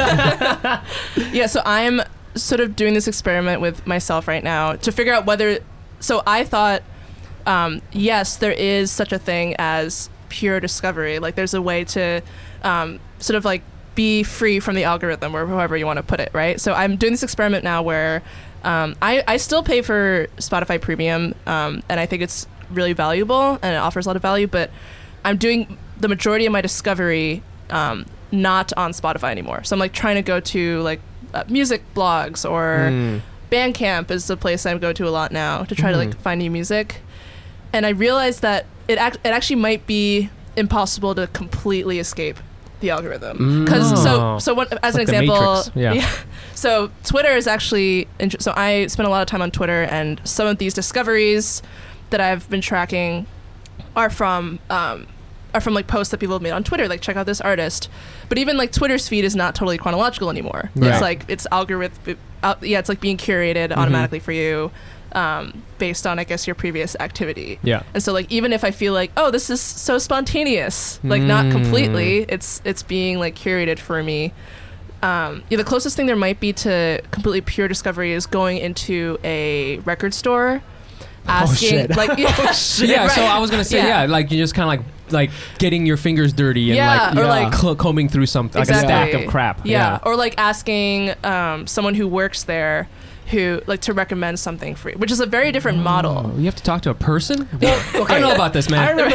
Yeah, so I'm sort of doing this experiment with myself right now to figure out whether, so I thought, yes, there is such a thing as pure discovery. Like there's a way to sort of like be free from the algorithm, or however you want to put it, right? So I'm doing this experiment now where I still pay for Spotify Premium, and I think it's really valuable and it offers a lot of value, but I'm doing the majority of my discovery not on Spotify anymore. So I'm like trying to go to like music blogs, or Bandcamp is the place I go to a lot now to try to like find new music. And I realized that it actually might be impossible to completely escape the algorithm. Because so what, as like an example, so Twitter is actually so I spend a lot of time on Twitter, and some of these discoveries that I've been tracking are from like posts that people have made on Twitter, like check out this artist. But even like Twitter's feed is not totally chronological anymore. It's like it's algorithm. It's like being curated automatically for you. Based on, I guess, your previous activity. Yeah. And so, like, even if I feel like, oh, this is so spontaneous, like, not completely, it's being, like, curated for me. The closest thing there might be to completely pure discovery is going into a record store, asking, like, so I was gonna say, like, you just kind of, like, like getting your fingers dirty and combing through something like a stack of crap. Yeah. Or like asking someone who works there who like to recommend something for you, which is a very different model. You have to talk to a person? Well, okay. I don't know about this, man. I remember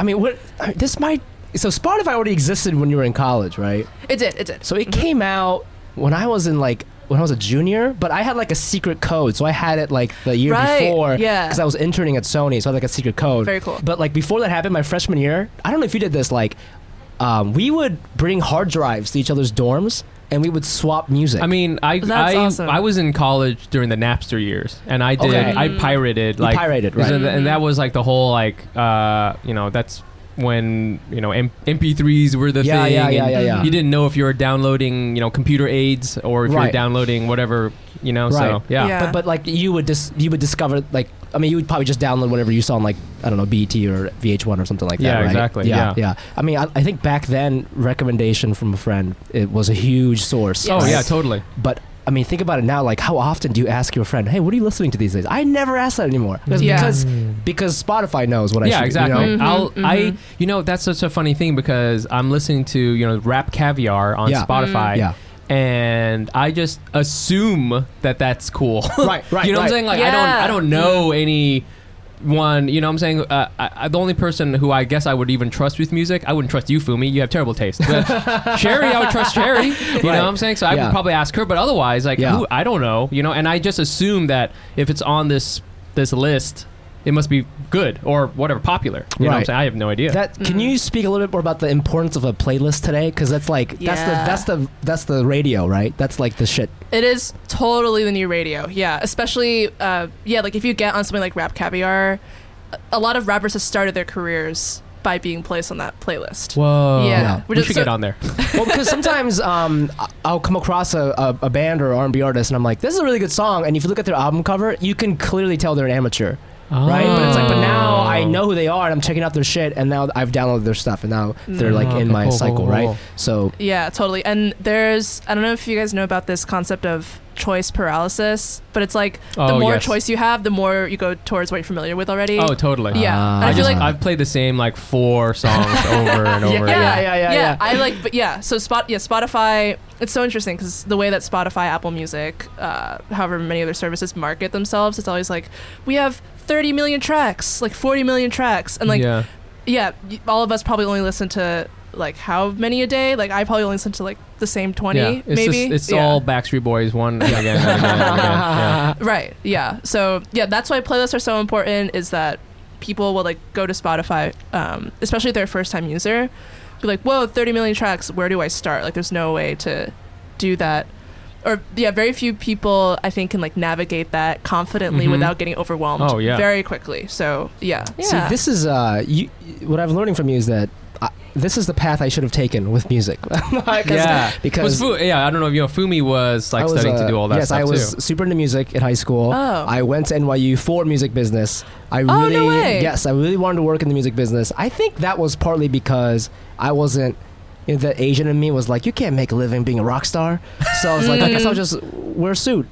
so Spotify already existed when you were in college, right? It did. So it came out when I was a junior, but I had like a secret code. So I had it like the year before. Yeah. Because I was interning at Sony, so I had like a secret code. Very cool. But like before that happened, my freshman year, I don't know if you did this, like we would bring hard drives to each other's dorms and we would swap music. I mean, awesome. I was in college during the Napster years, and I pirated. You pirated, right? And that was like the whole like that's when MP3s were the thing. Yeah. You didn't know if you were downloading computer aids or if you were downloading whatever So but like you would discover, like, I mean, you would probably just download whatever you saw on, like, I don't know, BET or VH1 or something like that. Yeah, right? exactly. Yeah. I mean, I think back then, recommendation from a friend, it was a huge source. Yes. Oh yeah, totally. But I mean, think about it now. Like, how often do you ask your friend, "Hey, what are you listening to these days?" I never ask that anymore because Spotify knows what I should. Yeah, exactly. Mm-hmm, that's such a funny thing because I'm listening to Rap Caviar on Spotify. Yeah. And I just assume that that's cool. Right. You know what I'm saying? Like, I don't know anyone. You know what I'm saying? The only person who I guess I would even trust with music, I wouldn't trust you, Fumi. You have terrible taste. But Sherry, I would trust Sherry. You know what I'm saying? So I would probably ask her. But otherwise, like, who, I don't know. And I just assume that if it's on this list, it must be good or whatever, popular. You know what I'm saying? I have no idea. Can you speak a little bit more about the importance of a playlist today? Because that's like that's the radio, right? That's like the shit. It is totally the new radio. Yeah, especially like if you get on something like Rap Caviar, a lot of rappers have started their careers by being placed on that playlist. Whoa. Yeah. We should get on there. Well, because sometimes I'll come across a band or R&B artist and I'm like, this is a really good song. And if you look at their album cover, you can clearly tell they're an amateur. Right, but it's like, but now I know who they are, and I'm checking out their shit, and now I've downloaded their stuff, and now they're like in my cycle, right? So yeah, totally. And I don't know if you guys know about this concept of choice paralysis, but it's like the more choice you have, the more you go towards what you're familiar with already. Oh, totally. Yeah, I feel like I've played the same like 4 songs over and over. Yeah. I like, but yeah. So Spotify. It's so interesting because the way that Spotify, Apple Music, however many other services market themselves, it's always like we have 30 million tracks, like 40 million tracks, and like all of us probably only listen to like how many a day? Like I probably only listen to like the same 20 maybe. It's all Backstreet Boys one again. Yeah. Right. Yeah. So yeah, that's why playlists are so important. Is that people will like go to Spotify, especially if they're a first time user, be like, whoa, 30 million tracks. Where do I start? Like there's no way to do that. Or very few people I think can like navigate that confidently without getting overwhelmed very quickly. So yeah. See, this is what I'm learning from you is that this is the path I should have taken with music. Because I don't know if you know, Fumi was like studying to do all that stuff too. Yes, I was super into music in high school. Oh. I went to NYU for music business. I really wanted to work in the music business. I think that was partly because I wasn't, the Asian in me was like, you can't make a living being a rock star. So I was like, I guess I'll just wear a suit.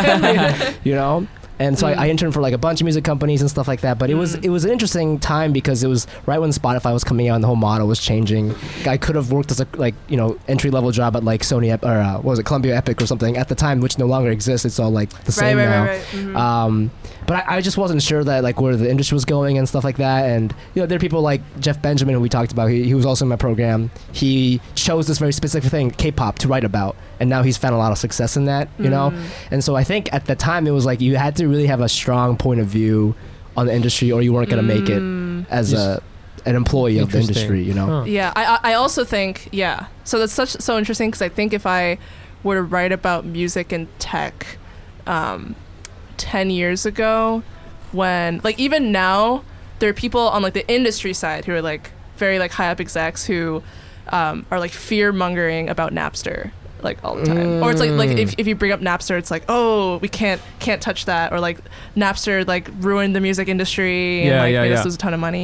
And so I interned for like a bunch of music companies and stuff like that. But it was an interesting time because it was right when Spotify was coming out and the whole model was changing. I could have worked as a entry level job at like Sony or what was it, Columbia Epic or something at the time, which no longer exists. It's all like the same now. Right. Mm-hmm. But I just wasn't sure that like where the industry was going and stuff like that. And there are people like Jeff Benjamin who we talked about. He was also in my program. He chose this very specific thing, K-pop, to write about, and now he's found a lot of success in that. And so I think at the time it was like you had to really have a strong point of view on the industry, or you weren't going to make it as an employee of the industry. Yeah, I also think So that's so interesting because I think if I were to write about music and tech 10 years ago, when like even now there are people on like the industry side who are like very like high up execs who are like fear mongering about Napster like all the time, or it's like if you bring up Napster, it's like, oh, we can't touch that, or like Napster like ruined the music industry and made us lose a ton of money.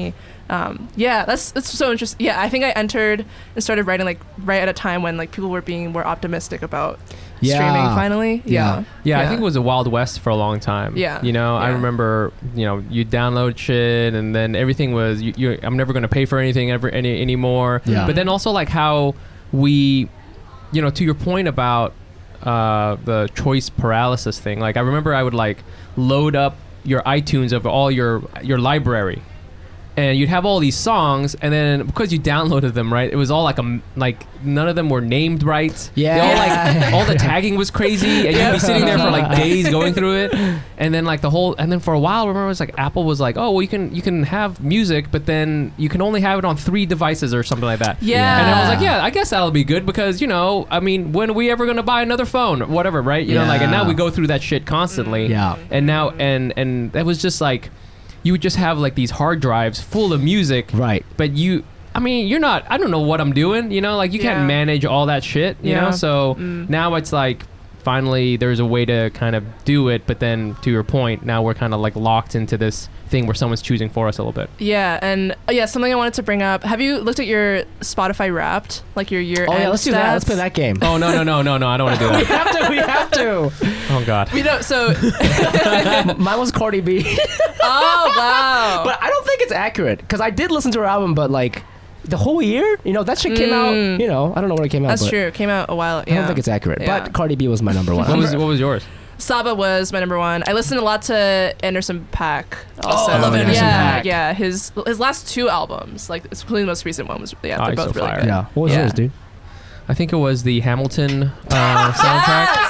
Yeah, that's so interesting. Yeah, I think I entered and started writing like right at a time when like people were being more optimistic about streaming finally. Yeah, I think it was a Wild West for a long time. Yeah. You know, I remember, you know, you download shit and then everything was, I'm never going to pay for anything anymore. Yeah. But then also like how we, you know, to your point about the choice paralysis thing, like I remember I would like load up your iTunes of all your library. And you'd have all these songs, and then because you downloaded them, right, it was all like none of them were named right. Yeah. They all like all the tagging was crazy, and you'd be sitting there for like days going through it, and then like and then for a while, remember, it was like Apple was like, oh well, you can have music, but then you can only have it on 3 devices or something like that. Yeah. And I was like, yeah, I guess that'll be good because, you know, I mean, when are we ever gonna buy another phone or whatever, right? You know, like, and now we go through that shit constantly. Yeah. And now and that was just like, you would just have like these hard drives full of music. Right. But I don't know what I'm doing, you know, like you can't manage all that shit, you know? So now it's like, finally there's a way to kind of do it. But then to your point, now we're kind of like locked into this thing where someone's choosing for us a little bit. Yeah. And something I wanted to bring up. Have you looked at your Spotify Wrapped? Like your year end let's do that. Let's play that game. Oh, no. I don't want to do that. We have to. Oh, God. We know, so Mine was Cardi B. Oh, wow. But I don't think it's accurate because I did listen to her album, but like the whole year, you know, that shit came out, you know, I don't know when it came out. That's true. It came out a while. Yeah. I don't think it's accurate, but Cardi B was my number one. What was yours? Saba was my number one. I listened a lot to Anderson .Paak also. Oh, I love Anderson .Paak. Yeah, his last 2 albums, like including the most recent one, was they're both really good. Yeah. What was yours, dude? I think it was the Hamilton soundtrack.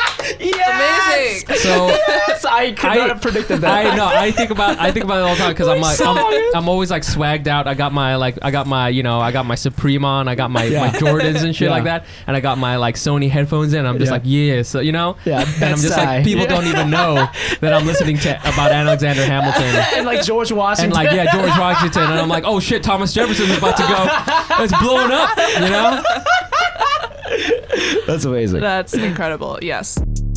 Yes! Amazing. So yes, I could not have predicted that. I know. I think about it all the time because I'm like, I'm always like swagged out. I got my Supreme on. I got my Jordans and shit like that, and I got my like Sony headphones in. I'm just like, so you know, and I'm just like, people don't even know that I'm listening to about Alexander Hamilton and like George Washington, and like George Washington, and I'm like, oh shit, Thomas Jefferson's about to go. It's blowing up, you know. That's amazing. That's incredible. Yes.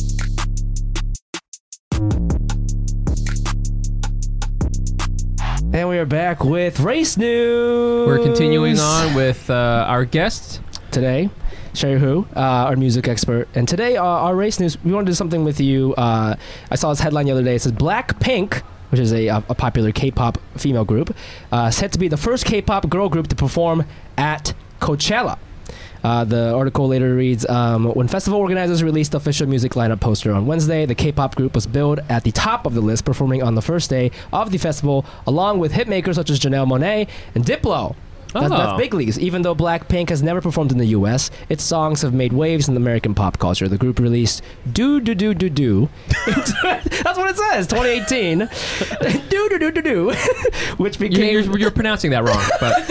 And we are back with Race News. We're continuing on with our guest today, Sherry Hu, our music expert. And today, our Race News, we want to do something with you. I saw this headline the other day. It says Blackpink, which is a popular K-pop female group, set to be the first K-pop girl group to perform at Coachella. The article later reads, when festival organizers released the official music lineup poster on Wednesday, the K-pop group was billed at the top of the list, performing on the first day of the festival, along with hitmakers such as Janelle Monáe and Diplo. That's big leagues. Even though Blackpink has never performed in the U.S., its songs have made waves in the American pop culture. The group released Do Do Do Do Do. That's what it says. 2018. Do Do Do Do Do, which became you're pronouncing that wrong, but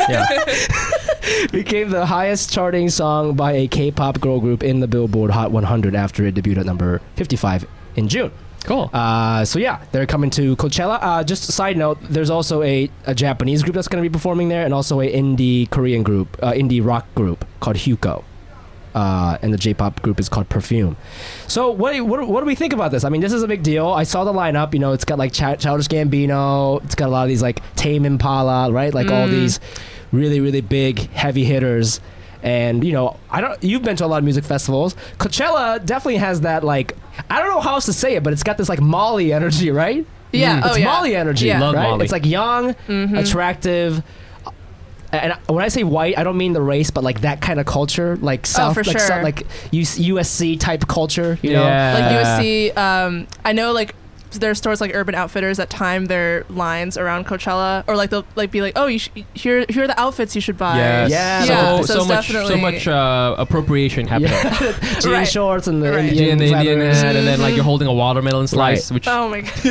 yeah, became the highest charting song by a K-pop girl group in the Billboard Hot 100 after it debuted at number 55 in June. Cool. So yeah, they're coming to Coachella. Just a side note, there's also a Japanese group that's going to be performing there, and also a indie Korean group, indie rock group called Hyukoh. And the J-pop group is called Perfume. So what do we think about this? I mean, this is a big deal. I saw the lineup. You know, it's got like Childish Gambino. It's got a lot of these like Tame Impala, right? Like all these really, really big heavy hitters. And, you know, you've been to a lot of music festivals. Coachella definitely has that, like, I don't know how else to say it, but it's got this, like, Molly energy, right? Yeah. It's Molly energy, Love right? Molly. It's, like, young, attractive. And when I say white, I don't mean the race, but, like, that kind of culture. Like, South, for like, sure. like USC type culture, you know? Like USC, I know, like, there's stores like Urban Outfitters that time their lines around Coachella, or like they'll like be like, oh, here are the outfits you should buy. Yes. Yeah. So much appropriation happening. Yeah. Jean shorts and the Indian feathers. hat, and then like you're holding a watermelon slice, which oh my god,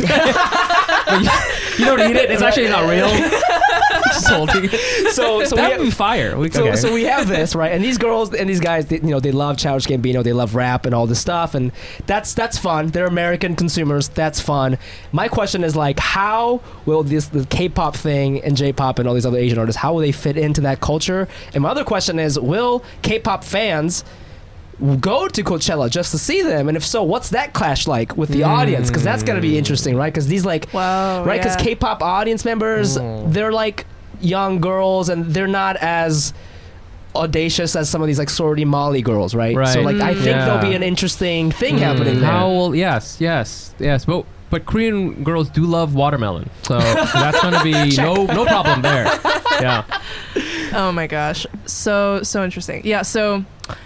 you don't eat it. It's actually not real. Just holding it. So that would be fire. So we have this, right? And these girls and these guys, they love Childish Gambino, they love rap and all this stuff, and that's fun. They're American consumers. That's fun. My question is like, how will the K-pop thing and J-pop and all these other Asian artists, how will they fit into that culture? And my other question is, will K-pop fans go to Coachella just to see them, and if so, what's that clash like with the audience? Because that's gonna be interesting, right? Because these like, right? Because K-pop audience members, they're like, young girls, and they're not as audacious as some of these like sorority Molly girls, right? So like I think there'll be an interesting thing happening there. How old? Yes. But Korean girls do love watermelon, so that's going to be no problem there. Yeah. Oh my gosh, so interesting. Yeah. So,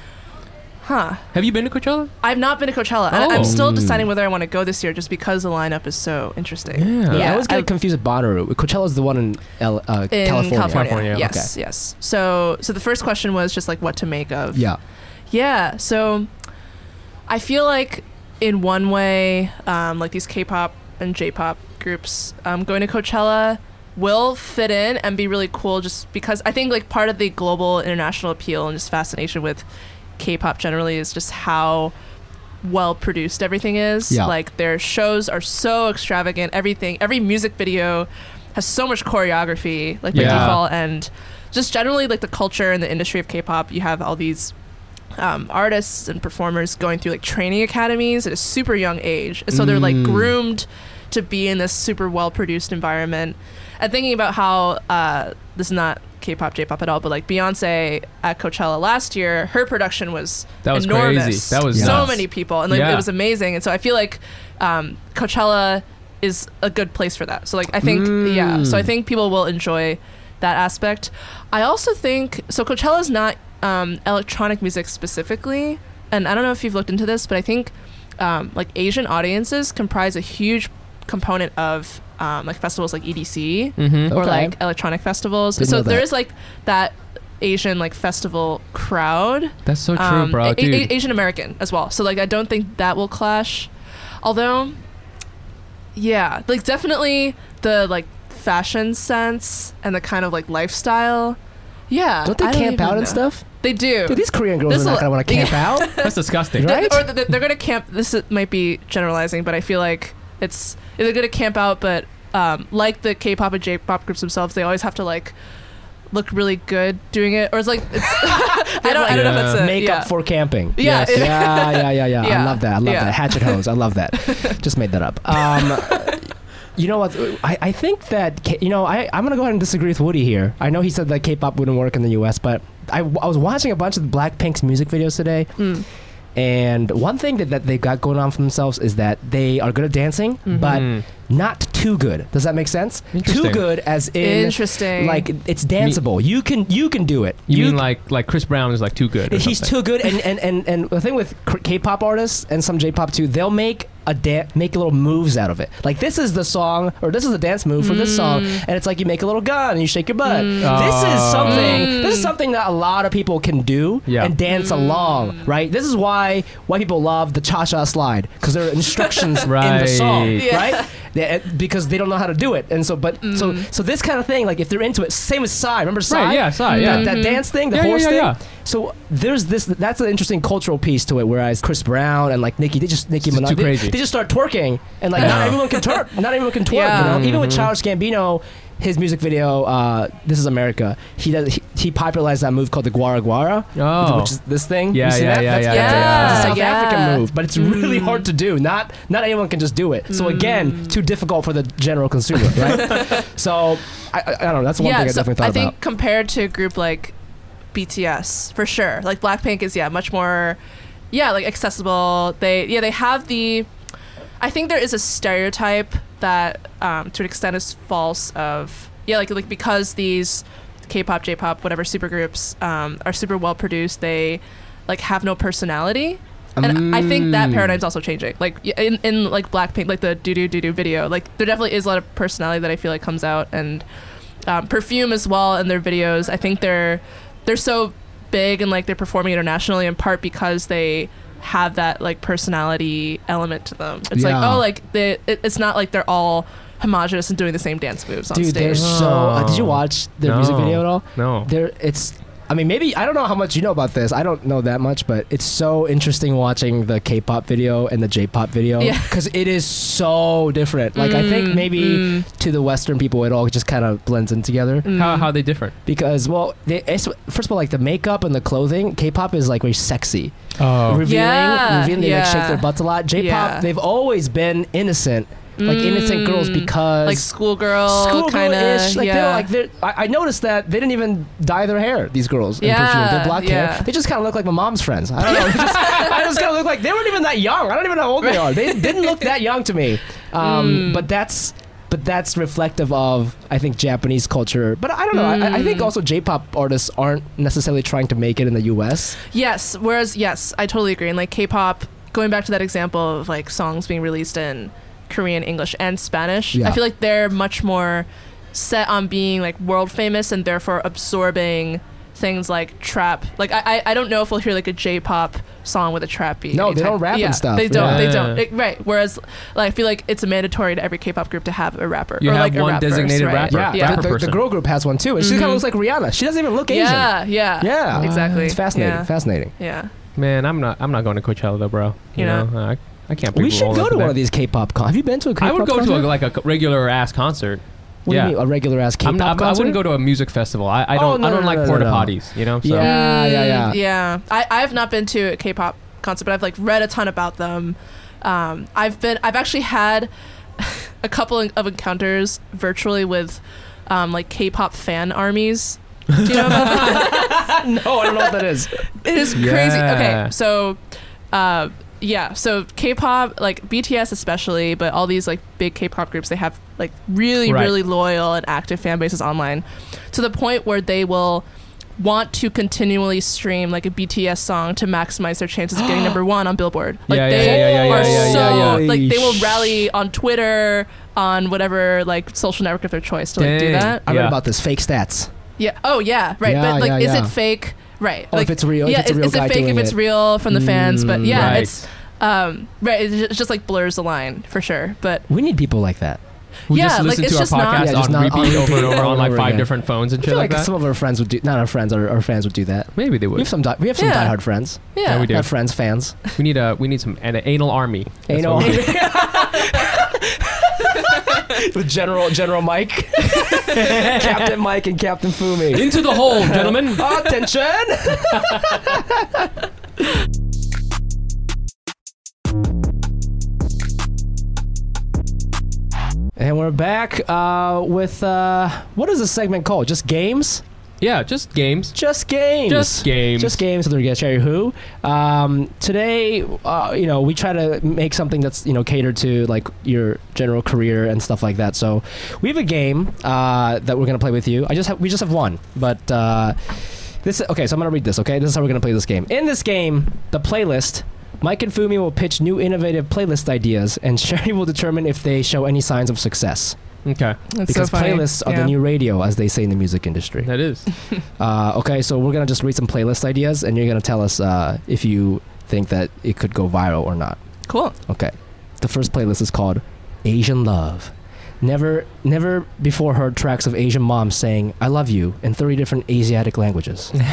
have you been to Coachella? I've not been to Coachella. Oh. I'm still deciding whether I want to go this year, just because the lineup is so interesting. Yeah, I always get confused with Bonnaroo. Coachella's the one in California. Yes, yes. So the first question was just like what to make of. Yeah. So I feel like in one way, like these K-pop and J-pop groups, going to Coachella will fit in and be really cool, just because I think like part of the global international appeal and just fascination with K-pop generally is just how well produced everything is. Like their shows are so extravagant. Every music video has so much choreography, like by default, and just generally like the culture and the industry of K-pop. You have all these artists and performers going through like training academies at a super young age, and so they're like groomed to be in this super well produced environment. And thinking about how this is not K-pop, J-pop at all, but like Beyonce at Coachella last year, her production was enormous. Crazy. That was so many people, and like it was amazing. And so I feel like Coachella is a good place for that. So like I think so I think people will enjoy that aspect. I also think so Coachella is not electronic music specifically, and I don't know if you've looked into this, but I think like Asian audiences comprise a huge component of like festivals like EDC or like electronic festivals. So there is like that Asian like festival crowd. That's so true, bro. Asian American as well. So like I don't think that will clash. Although, yeah, like definitely the like fashion sense and the kind of like lifestyle. Yeah. Don't they camp out and stuff? They do. Dude, these Korean girls are not going to want to camp out. That's disgusting. Right? Or they're going to camp. This might be generalizing, but I feel like they're going to camp out, but like the K-pop and J-pop groups themselves, they always have to like look really good doing it. Or it's like, I don't know if that's a... Makeup for camping. Yeah. Yes. Yeah. I love that. Hatchet hose. I love that. Just made that up. You know what? I think that, I'm going to go ahead and disagree with Woody here. I know he said that K-pop wouldn't work in the U.S., but I was watching a bunch of Blackpink's music videos today. And one thing that they got going on for themselves is that they are good at dancing, but not too good. Does that make sense? Too good as in like it's danceable. You can do it. You mean like Chris Brown is like too good? He's too good, and the thing with K-pop artists and some J-pop too, they'll make little moves out of it. Like this is the song, or this is a dance move for this song, and it's like you make a little gun and you shake your butt. This is something that a lot of people can do and dance along, right? This is why people love the cha-cha slide, because there are instructions in the song, right? Because they don't know how to do it, and so this kind of thing, like if they're into it, same as Psy. Remember Psy? Right, yeah, Psy, that dance thing, the horse thing. Yeah. So there's this. That's an interesting cultural piece to it. Whereas Chris Brown and like Nicki Minaj, they just start twerking, and like not everyone can twerk. Not everyone can twerk. You know, even with Childish Gambino, his music video, "This Is America," he popularized that move called the Guara Guara, which is this thing. Yeah. It's a South African move, but it's really hard to do. Not anyone can just do it. So again, too difficult for the general consumer, right? So I don't know. That's one thing I definitely thought about. I think compared to a group like BTS, for sure, like Blackpink is much more like accessible. They have the, I think there is a stereotype that to an extent is false of like because these K-pop, J-pop, whatever supergroups are super well produced, they like have no personality. And I think that paradigm's also changing. Like in like Blackpink, like the do video, like there definitely is a lot of personality that I feel like comes out, and Perfume as well in their videos. I think they're so big and like they're performing internationally in part because they have that like personality element to them. It's it's not like they're all homogenous and doing the same dance moves on stage. Dude, they're so... did you watch their music video at all? No. I mean, maybe, I don't know how much you know about this. I don't know that much, but it's so interesting watching the K-pop video and the J-pop video. Because it is so different. Like, I think maybe to the Western people, it all just kind of blends in together. How are they different? Because, well, first of all, like the makeup and the clothing, K-pop is like very sexy. Oh. Revealing, they like shake their butts a lot. J-pop, they've always been innocent, like innocent girls because like schoolgirl kind of. Like I noticed that they didn't even dye their hair. These girls in perfume, they're black hair. They just kind of look like my mom's friends. I don't know. I just kind of look like they weren't even that young. I don't even know how old they are. They didn't look that young to me. But that's reflective of, I think, Japanese culture. But I don't know. I think also J-pop artists aren't necessarily trying to make it in the U.S. Yes. Whereas, yes, I totally agree. And like K-pop, going back to that example of like songs being released in Korean, English, and Spanish, I feel like they're much more set on being like world famous and therefore absorbing things like trap. Like I don't know if we'll hear like a J-pop song with a trap beat. No, they don't rap and stuff. They don't. They don't. Right. Whereas like I feel like it's a mandatory to every K-pop group to have a rapper. You or have like one designated rapper. Yeah. The girl group has one too, and she kind of looks like Rihanna. She doesn't even look Asian. Yeah. Exactly. It's fascinating. Fascinating. Yeah. Man, I'm not going to Coachella though, bro. You know? I can't. We should go to one of these K-pop concerts. Have you been to a K-pop concert? I would go to like a regular ass concert. What do you mean, a regular ass K-pop concert? I wouldn't go to a music festival. I don't like porta potties. You know. So. Yeah. I have not been to a K-pop concert, but I've like read a ton about them. I've actually had a couple of encounters virtually with like K-pop fan armies. Do you know about that? No, I don't know what that is. It is crazy. Okay, so so K-pop, like BTS especially, but all these like big K-pop groups, they have like really loyal and active fan bases online, to the point where they will want to continually stream like a BTS song to maximize their chances of getting number one on Billboard. Like they will rally on Twitter, on whatever like social network of their choice to like do that. I read about this fake stats. Yeah. Oh yeah. Right. But like, is it fake? Right. Like, if it's real. Yeah. If it's a real guy fake if it's real from the fans? But yeah, right. it's It just like blurs the line for sure. But we need people like that. Who just listen to our podcast on repeat over and over on like 5 different phones and shit like that. Some of our friends would do. Not our friends. Our fans would do that. Maybe they would. We have some diehard friends. Yeah, we do. Have friends, fans. We need some an anal army. Anal army. With General Mike, Captain Mike, and Captain Fumi. Into the hole, gentlemen. Attention. And we're back with what is this segment called? Just games? Yeah, just games. Just games. Just games. Just games with our guest Cherry Who. Today, we try to make something that's catered to like your general career and stuff like that. So we have a game that we're gonna play with you. We just have one, but this. Okay, so I'm gonna read this. Okay, this is how we're gonna play this game. In this game, the playlist. Mike and Fumi will pitch new innovative playlist ideas, and Cherry will determine if they show any signs of success. Okay. That's because so funny. playlists are the new radio, as they say in the music industry. That is. Okay, so we're going to just read some playlist ideas, and you're going to tell us if you think that it could go viral or not. Cool. Okay. The first playlist is called Asian Love. Never before heard tracks of Asian moms saying "I love you" in 30 different Asiatic languages. To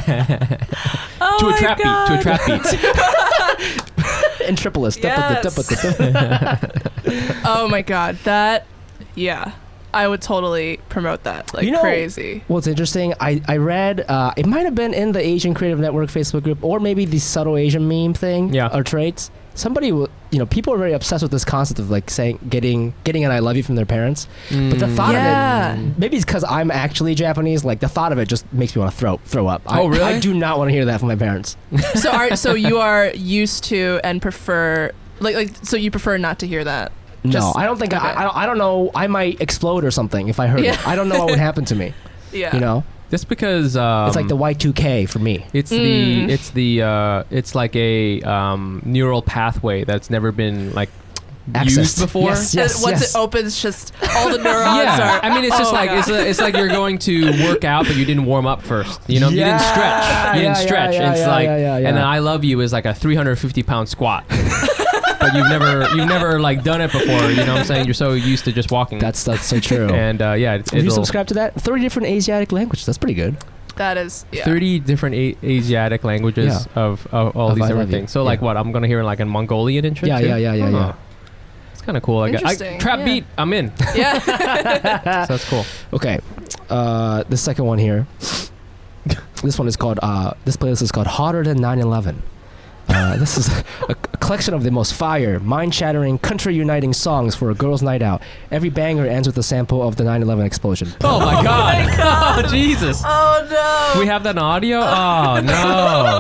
a trap beat. In Tripolis. Yes. Oh my god, that. Yeah, I would totally promote that like crazy. What's interesting, I read, it might have been in the Asian Creative Network Facebook group, or maybe the subtle Asian meme thing, or traits. Somebody, people are very obsessed with this concept of like saying, getting an "I love you" from their parents. But the thought of it, maybe it's because I'm actually Japanese. Like the thought of it just makes me want to throw up. Oh, really? I do not want to hear that from my parents. So you are used to and prefer so you prefer not to hear that. No, I don't think I don't know. I might explode or something if I heard it. I don't know what would happen to me. Yeah. That's because it's like the Y2K for me. It's it's like a neural pathway that's never been like used before. Yes, once it opens, just all the neurons are. I mean, it's just like it's like you're going to work out, but you didn't warm up first. You didn't stretch. You didn't stretch. It's like, and then "I love you" is like a 350-pound squat. But you've never like done it before. You know what I'm saying? You're so used to just walking. That's so true. And Will you subscribe to that? 30 different Asiatic languages. That's pretty good. That is 30 different Asiatic languages of all these different things. So like what? I'm gonna hear like in Mongolian and shit. Yeah. It's kind of cool. Trap beat. I'm in. Yeah. So that's cool. Okay. The second one here. This one is called. This playlist is called "Hotter Than 9/11." This is a collection of the most fire, mind-shattering, country-uniting songs for a girls' night out. Every banger ends with a sample of the 9/11 explosion. Oh my God! Oh Jesus! Oh no! We have that in audio. Oh no!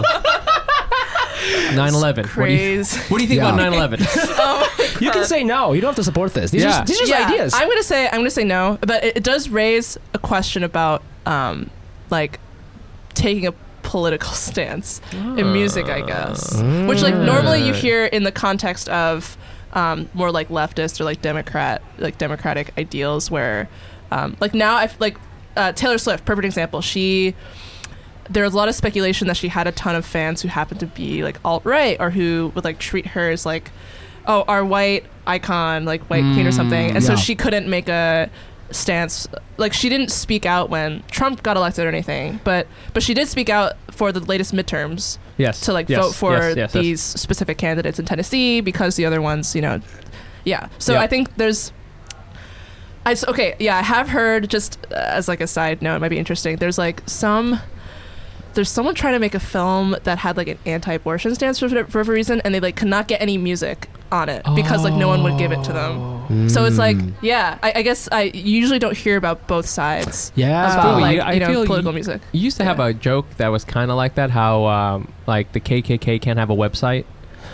9/11. Crazy. What do you think about 9/11? You can say no. You don't have to support this. These are just ideas. I'm gonna say no, but it does raise a question about like taking a political stance in music, I guess. Which like normally you hear in the context of more like leftist or like democratic ideals, where like now I like Taylor Swift, perfect example. There's a lot of speculation that she had a ton of fans who happened to be like alt-right or who would like treat her as like, oh, our white icon, like white queen or something. And so she couldn't make a stance. Like she didn't speak out when Trump got elected or anything, but she did speak out for the latest midterms. Yes. To like vote for these specific candidates in Tennessee because the other ones, you know, So I think I have heard, just as like a side note, it might be interesting. There's someone trying to make a film that had like an anti-abortion stance for whatever reason, and they like could not get any music on it because like no one would give it to them. So it's like, I guess I usually don't hear about both sides. About like, I feel political music. You used to have a joke that was kind of like that, how like the KKK can't have a website.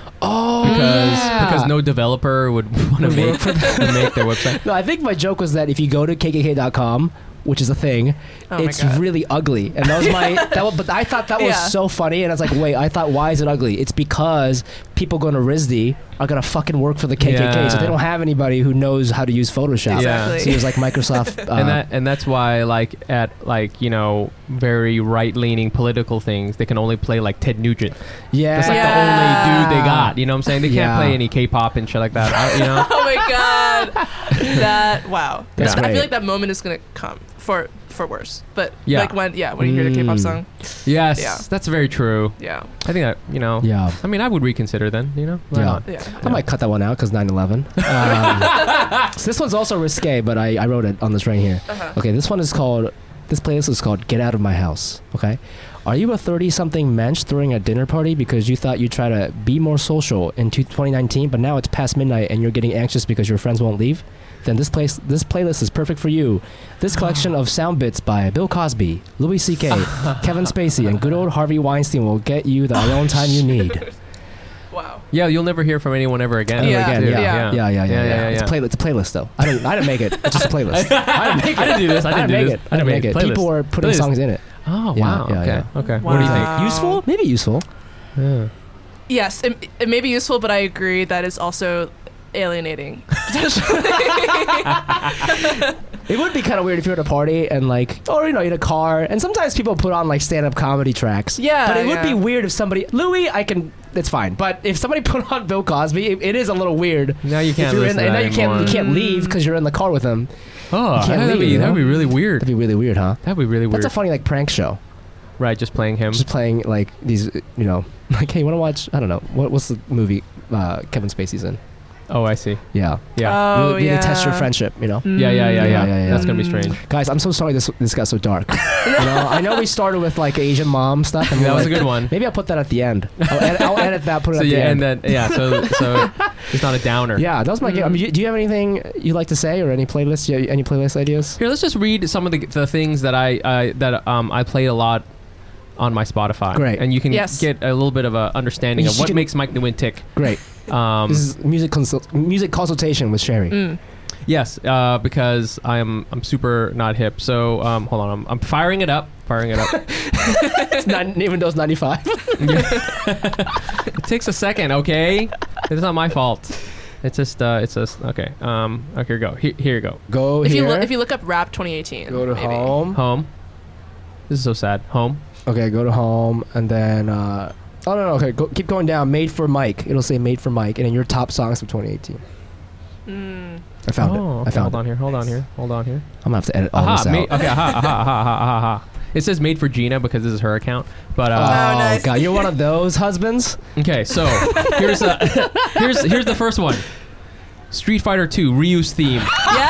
Because no developer would want to make their website. No, I think my joke was that if you go to kkk.com, which is a thing, it's really ugly, and that was but I thought that was so funny, and I was like, wait, I thought, why is it ugly? It's because people going to RISD are gonna fucking work for the KKK, so they don't have anybody who knows how to use Photoshop. Exactly. So it was like Microsoft, and that's why like at like very right leaning political things, they can only play like Ted Nugent. That's like the only dude they got. You know what I'm saying? They can't play any K-pop and shit like that. Oh my God, wow. That's I feel like that moment is gonna come for worse, but like when you hear the K-pop song. Yes, that's very true. Yeah, I think that I mean, I would reconsider then. I might cut that one out because 9/11. So this one's also risque, but I wrote it on this right here. Okay, this playlist is called "Get Out of My House." Okay, are you a 30-something mensch throwing a dinner party because you thought you'd try to be more social in 2019, but now it's past midnight and you're getting anxious because your friends won't leave? Then this playlist is perfect for you. This collection of sound bits by Bill Cosby, Louis C.K., Kevin Spacey, and good old Harvey Weinstein will get you the alone time you need. Wow. Yeah, you'll never hear from anyone ever again. Yeah. It's a playlist though. I didn't make it. It's just a playlist. I didn't make it. People are putting songs in it. Oh wow. Okay. Wow. What do you think? Useful? Maybe useful. Yeah. Yes, it may be useful, but I agree that is also alienating. It would be kind of weird if you're at a party and like, or in a car, and sometimes people put on like stand-up comedy tracks. But it would be weird if somebody it's fine. But if somebody put on Bill Cosby, it is a little weird. Now you can't listen to that anymore. You can't leave because you're in the car with him. Oh, that'd be really weird. That'd be really weird, huh? That'd be really weird. That's a funny like prank show. Right, just playing him. Just playing like these, like, hey, you want to watch? I don't know. What's the movie Kevin Spacey's in? Oh, I see. Yeah. Oh, really test your friendship, Yeah. That's gonna be strange. Guys, I'm so sorry this got so dark. I know we started with like Asian mom stuff. And that was a good one. Maybe I'll put that at the end. I'll edit that. Put it at the end. And then so it's not a downer. Yeah, that was my game. I mean, do you have anything you'd like to say or any playlists? Any playlist ideas? Here, let's just read some of the things that I played a lot on my Spotify. Great. And you can get a little bit of a understanding of what makes Mike Nguyen tick. Great. This is music consultation with Sherry. Yes, because I'm super not hip. So hold on, I'm firing it up. It's not even though it's 95. It takes a second, okay? It's not my fault. It's just okay. Okay, here you go. Here you go. Go if here. If you look up Rap 2018. Go to maybe. Home. This is so sad. Home. Okay, go to home and then. Oh no! Okay, keep going down. Made for Mike. It'll say "Made for Mike," and then your top songs of 2018. I found it. Okay, I found Hold on here. I'm gonna have to edit all this out. Okay, It says "Made for Gina" because this is her account. But nice. God, you're one of those husbands. Okay, so here's the first one. Street Fighter 2 reuse theme.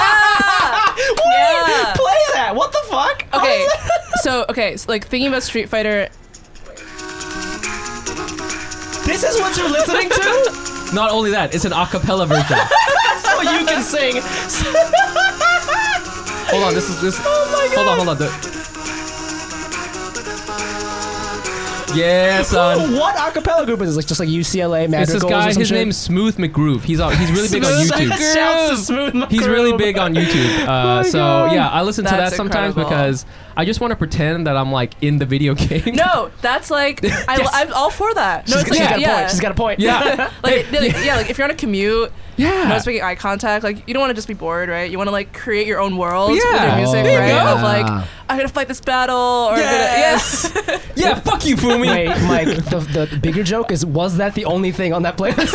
Play that. What the fuck? Okay, so like thinking about Street Fighter. This is what you're listening to? Not only that, it's an a cappella version. So you can sing. Hold on, this. Oh my God. Hold on. Yeah, son. What acapella group is this? Like just like UCLA Madrigals? It's this guy. Or some His shit? name's Smooth McGroove. He's really big on YouTube. Shouts to Smooth McGroove. He's really big on YouTube. So God. yeah, I listen to That's that sometimes incredible. because I just want to pretend that I'm like in the video game. No, that's like I'm all for that. No, it's like She's got a point. Yeah. like if you're on a commute, Yeah. no one's making eye contact. Like you don't want to just be bored, right? You want to like create your own world with Yeah. your music, There you right? go. Of like I'm gonna fight this battle, or Yes. Yeah. Fuck you, Fumi. Wait, Mike, the bigger joke is, was that the only thing on that playlist?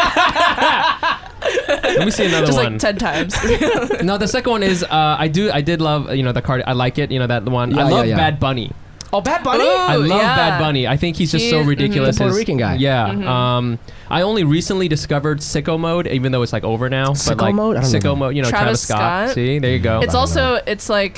Let me see another just one. like 10 times. No, the second one is I did love the Cardi. I like it. That one. Yeah, I love yeah. Bad Bunny. Oh, Bad Bunny? Ooh, I love yeah. Bad Bunny. I think he's just so He- ridiculous. The Puerto His- Rican guy. Yeah. I only recently discovered Sicko Mode, even though it's like over now. Sicko but like, Mode? I don't Sicko know. Mode. Travis Scott. See, there you go. It's also it's like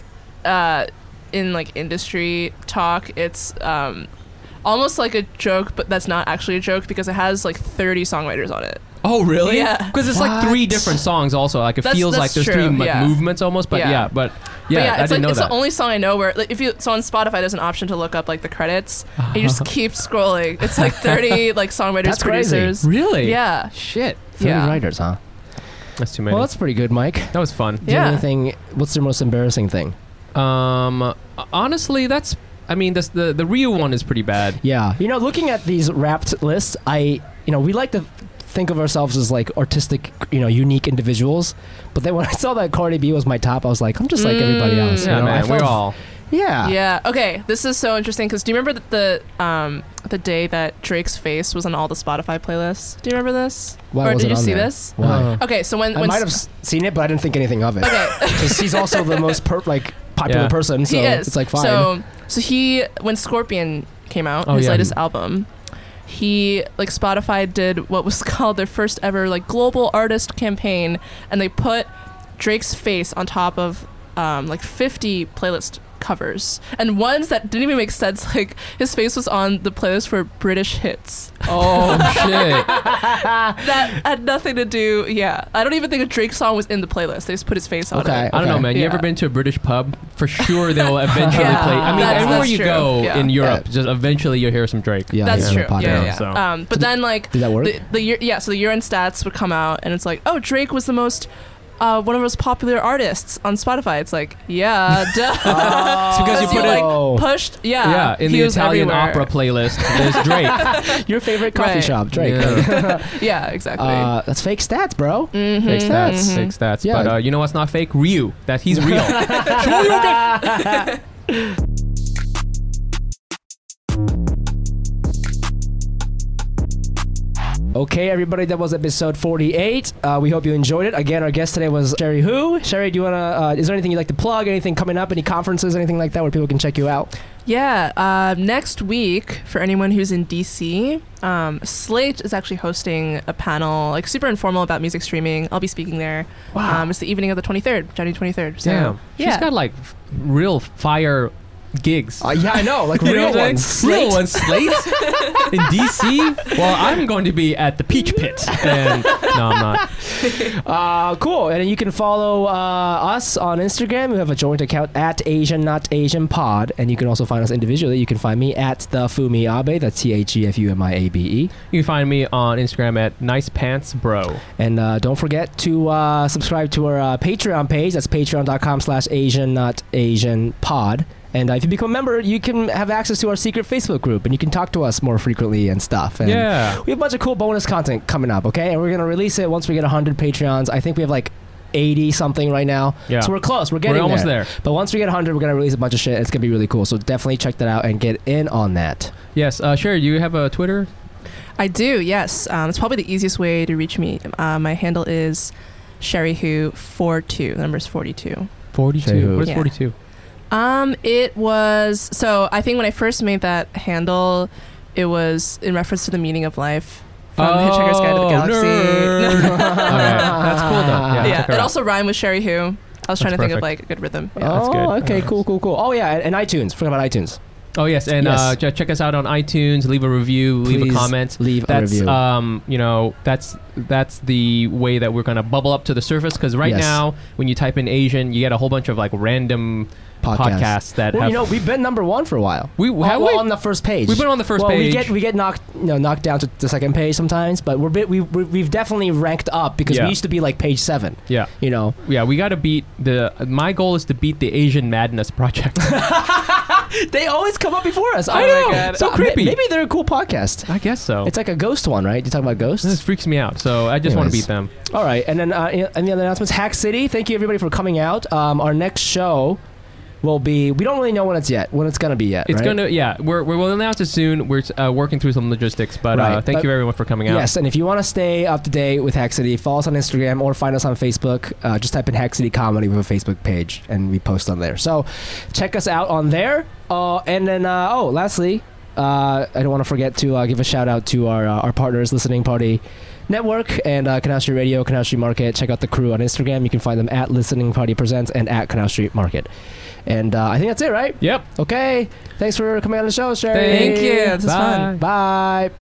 in like industry talk, it's almost like a joke, but that's not actually a joke because it has like 30 songwriters on it. Oh really? Yeah. Because it's like 3 different songs. Also, like it feels like that's there's 3 true, yeah. movements almost. But Yeah. but But yeah, I it's didn't know it's that. the only song I know where like so on Spotify there's an option to look up like the credits. And you just keep scrolling. It's like 30 like songwriters, That's crazy. producers. Really? Yeah. Shit. 30 Yeah. writers, huh? That's too many. Well, that's pretty good, Mike. That was fun. Do you have Yeah. anything? What's your most embarrassing thing? Honestly, that's. I mean, the Ryu one is pretty bad. Yeah. Looking at these Wrapped lists, we like to think of ourselves as like artistic, unique individuals. But then when I saw that Cardi B was my top, I was like, I'm just like everybody else. Yeah, I man. We're felt- all. Yeah. Yeah. Okay. This is so interesting because do you remember the day that Drake's face was on all the Spotify playlists? Do you remember this? Why or was did it you on see there? this? Why? Okay. So when I might have seen it, but I didn't think anything of it. Okay. Because he's also the most popular Yeah. person, so he is. it's like fine. So he when Scorpion came out, Oh, his yeah. latest album, he like Spotify did what was called their first ever like global artist campaign, and they put Drake's face on top of like 50 playlist covers and ones that didn't even make sense. Like his face was on the playlist for British hits Oh shit. that had nothing to do. Yeah, I don't even think a Drake song was in the playlist. They just put his face on Okay. it. I don't know, man. You Yeah. ever been to a British pub? For sure, they'll eventually Yeah, play. I mean, that's everywhere you true. go Yeah. in Europe, just eventually you'll hear some Drake. Yeah, That's yeah, true. Yeah, yeah. So- But then like Did that work? the year, yeah. So the year-end stats would come out, and it's like, oh, Drake was the most. One of the most popular artists on Spotify. It's like, yeah, duh. It's because you Because put it. Oh. pushed, yeah. Yeah, in he the was Italian everywhere. opera playlist, there's Drake. Your favorite coffee Right. shop, Drake. Yeah. Yeah, exactly. That's fake stats, bro. Mhm, Fake stats. mhm. Fake stats. Yeah. But you know what's not fake? Ryu. That he's real. Okay, everybody, that was episode 48. We hope you enjoyed it. Again, our guest today was Sherry Hu. Sherry, do you want to, is there anything you'd like to plug? Anything coming up? Any conferences, anything like that where people can check you out? Yeah, next week, for anyone who's in DC, Slate is actually hosting a panel, like super informal about music streaming. I'll be speaking there. Wow. It's the evening of the 23rd, January 23rd. So, Damn. yeah. She's got like real fire gigs. Yeah, I know. Like You know real what I'm ones. saying? Real ones. Slate in DC. Well, I'm going to be at the Peach Pit. And no, I'm not. Cool. And you can follow us on Instagram. We have a joint account at Asian Not Asian Pod. And you can also find us individually. You can find me at the Fumi Abe. That's TheFumiAbe. You can find me on Instagram at Nice Pants Bro. And don't forget to subscribe to our Patreon page. That's patreon.com/Asian Not Asian Pod. And if you become a member, you can have access to our secret Facebook group, and you can talk to us more frequently and stuff. And Yeah. we have a bunch of cool bonus content coming up, okay? And we're going to release it once we get 100 Patreons. I think we have like 80 something right now. Yeah. So we're close. We're getting We're almost there. But once we get 100, we're going to release a bunch of shit. It's going to be really cool. So definitely check that out and get in on that. Yes. Sherry, you have a Twitter? I do, yes. It's probably the easiest way to reach me. My handle is SherryWho42. The number's 42. 42. Sherry Who. What is Yeah. 42? It was, so I think when I first made that handle, it was in reference to the meaning of life from Hitchhiker's Guide to the Galaxy. Nerd. Okay. That's cool though. Yeah. Yeah, check her it out. also rhymed with Sherry Who. I was trying to think of perfect. like a good rhythm. That's oh, good. okay. Nice. Cool. Oh, yeah. And iTunes. Forgot about iTunes. Oh yes, and check us out on iTunes. Leave a review. Leave a comment. Leave a review. That's the way that we're gonna bubble up to the surface. Because right now, when you type in Asian, you get a whole bunch of like random podcasts that have. We've been number one for a while. On the first page. We've been on the first page. We get knocked down to the second page sometimes, but we've definitely ranked up because we used to be like page 7. Yeah. Yeah, we got to beat my goal is to beat the Asian Madness Project. They always come up before us. I know. God. So creepy. Maybe they're a cool podcast. I guess so. It's like a ghost one, right? You talk about ghosts? This freaks me out. So I just want to beat them. All right. And then any other announcements? Hack City. Thank you everybody for coming out. Our next show will be, we don't really know when it's going to be yet. It's going to, we'll announce it soon. We're working through some logistics, but thank you everyone for coming out. Yes, and if you want to stay up to date with Hack City, follow us on Instagram or find us on Facebook. Just type in Hack City Comedy with a Facebook page, and we post on there. So check us out on there. And then, lastly, I don't want to forget to give a shout out to our partners, Listening Party Network and Canal Street Radio, Canal Street Market. Check out the crew on Instagram. You can find them at Listening Party Presents and at Canal Street Market. And I think that's it, right? Yep. Okay. Thanks for coming on the show, Sherry. Thank you. This was fun. Bye.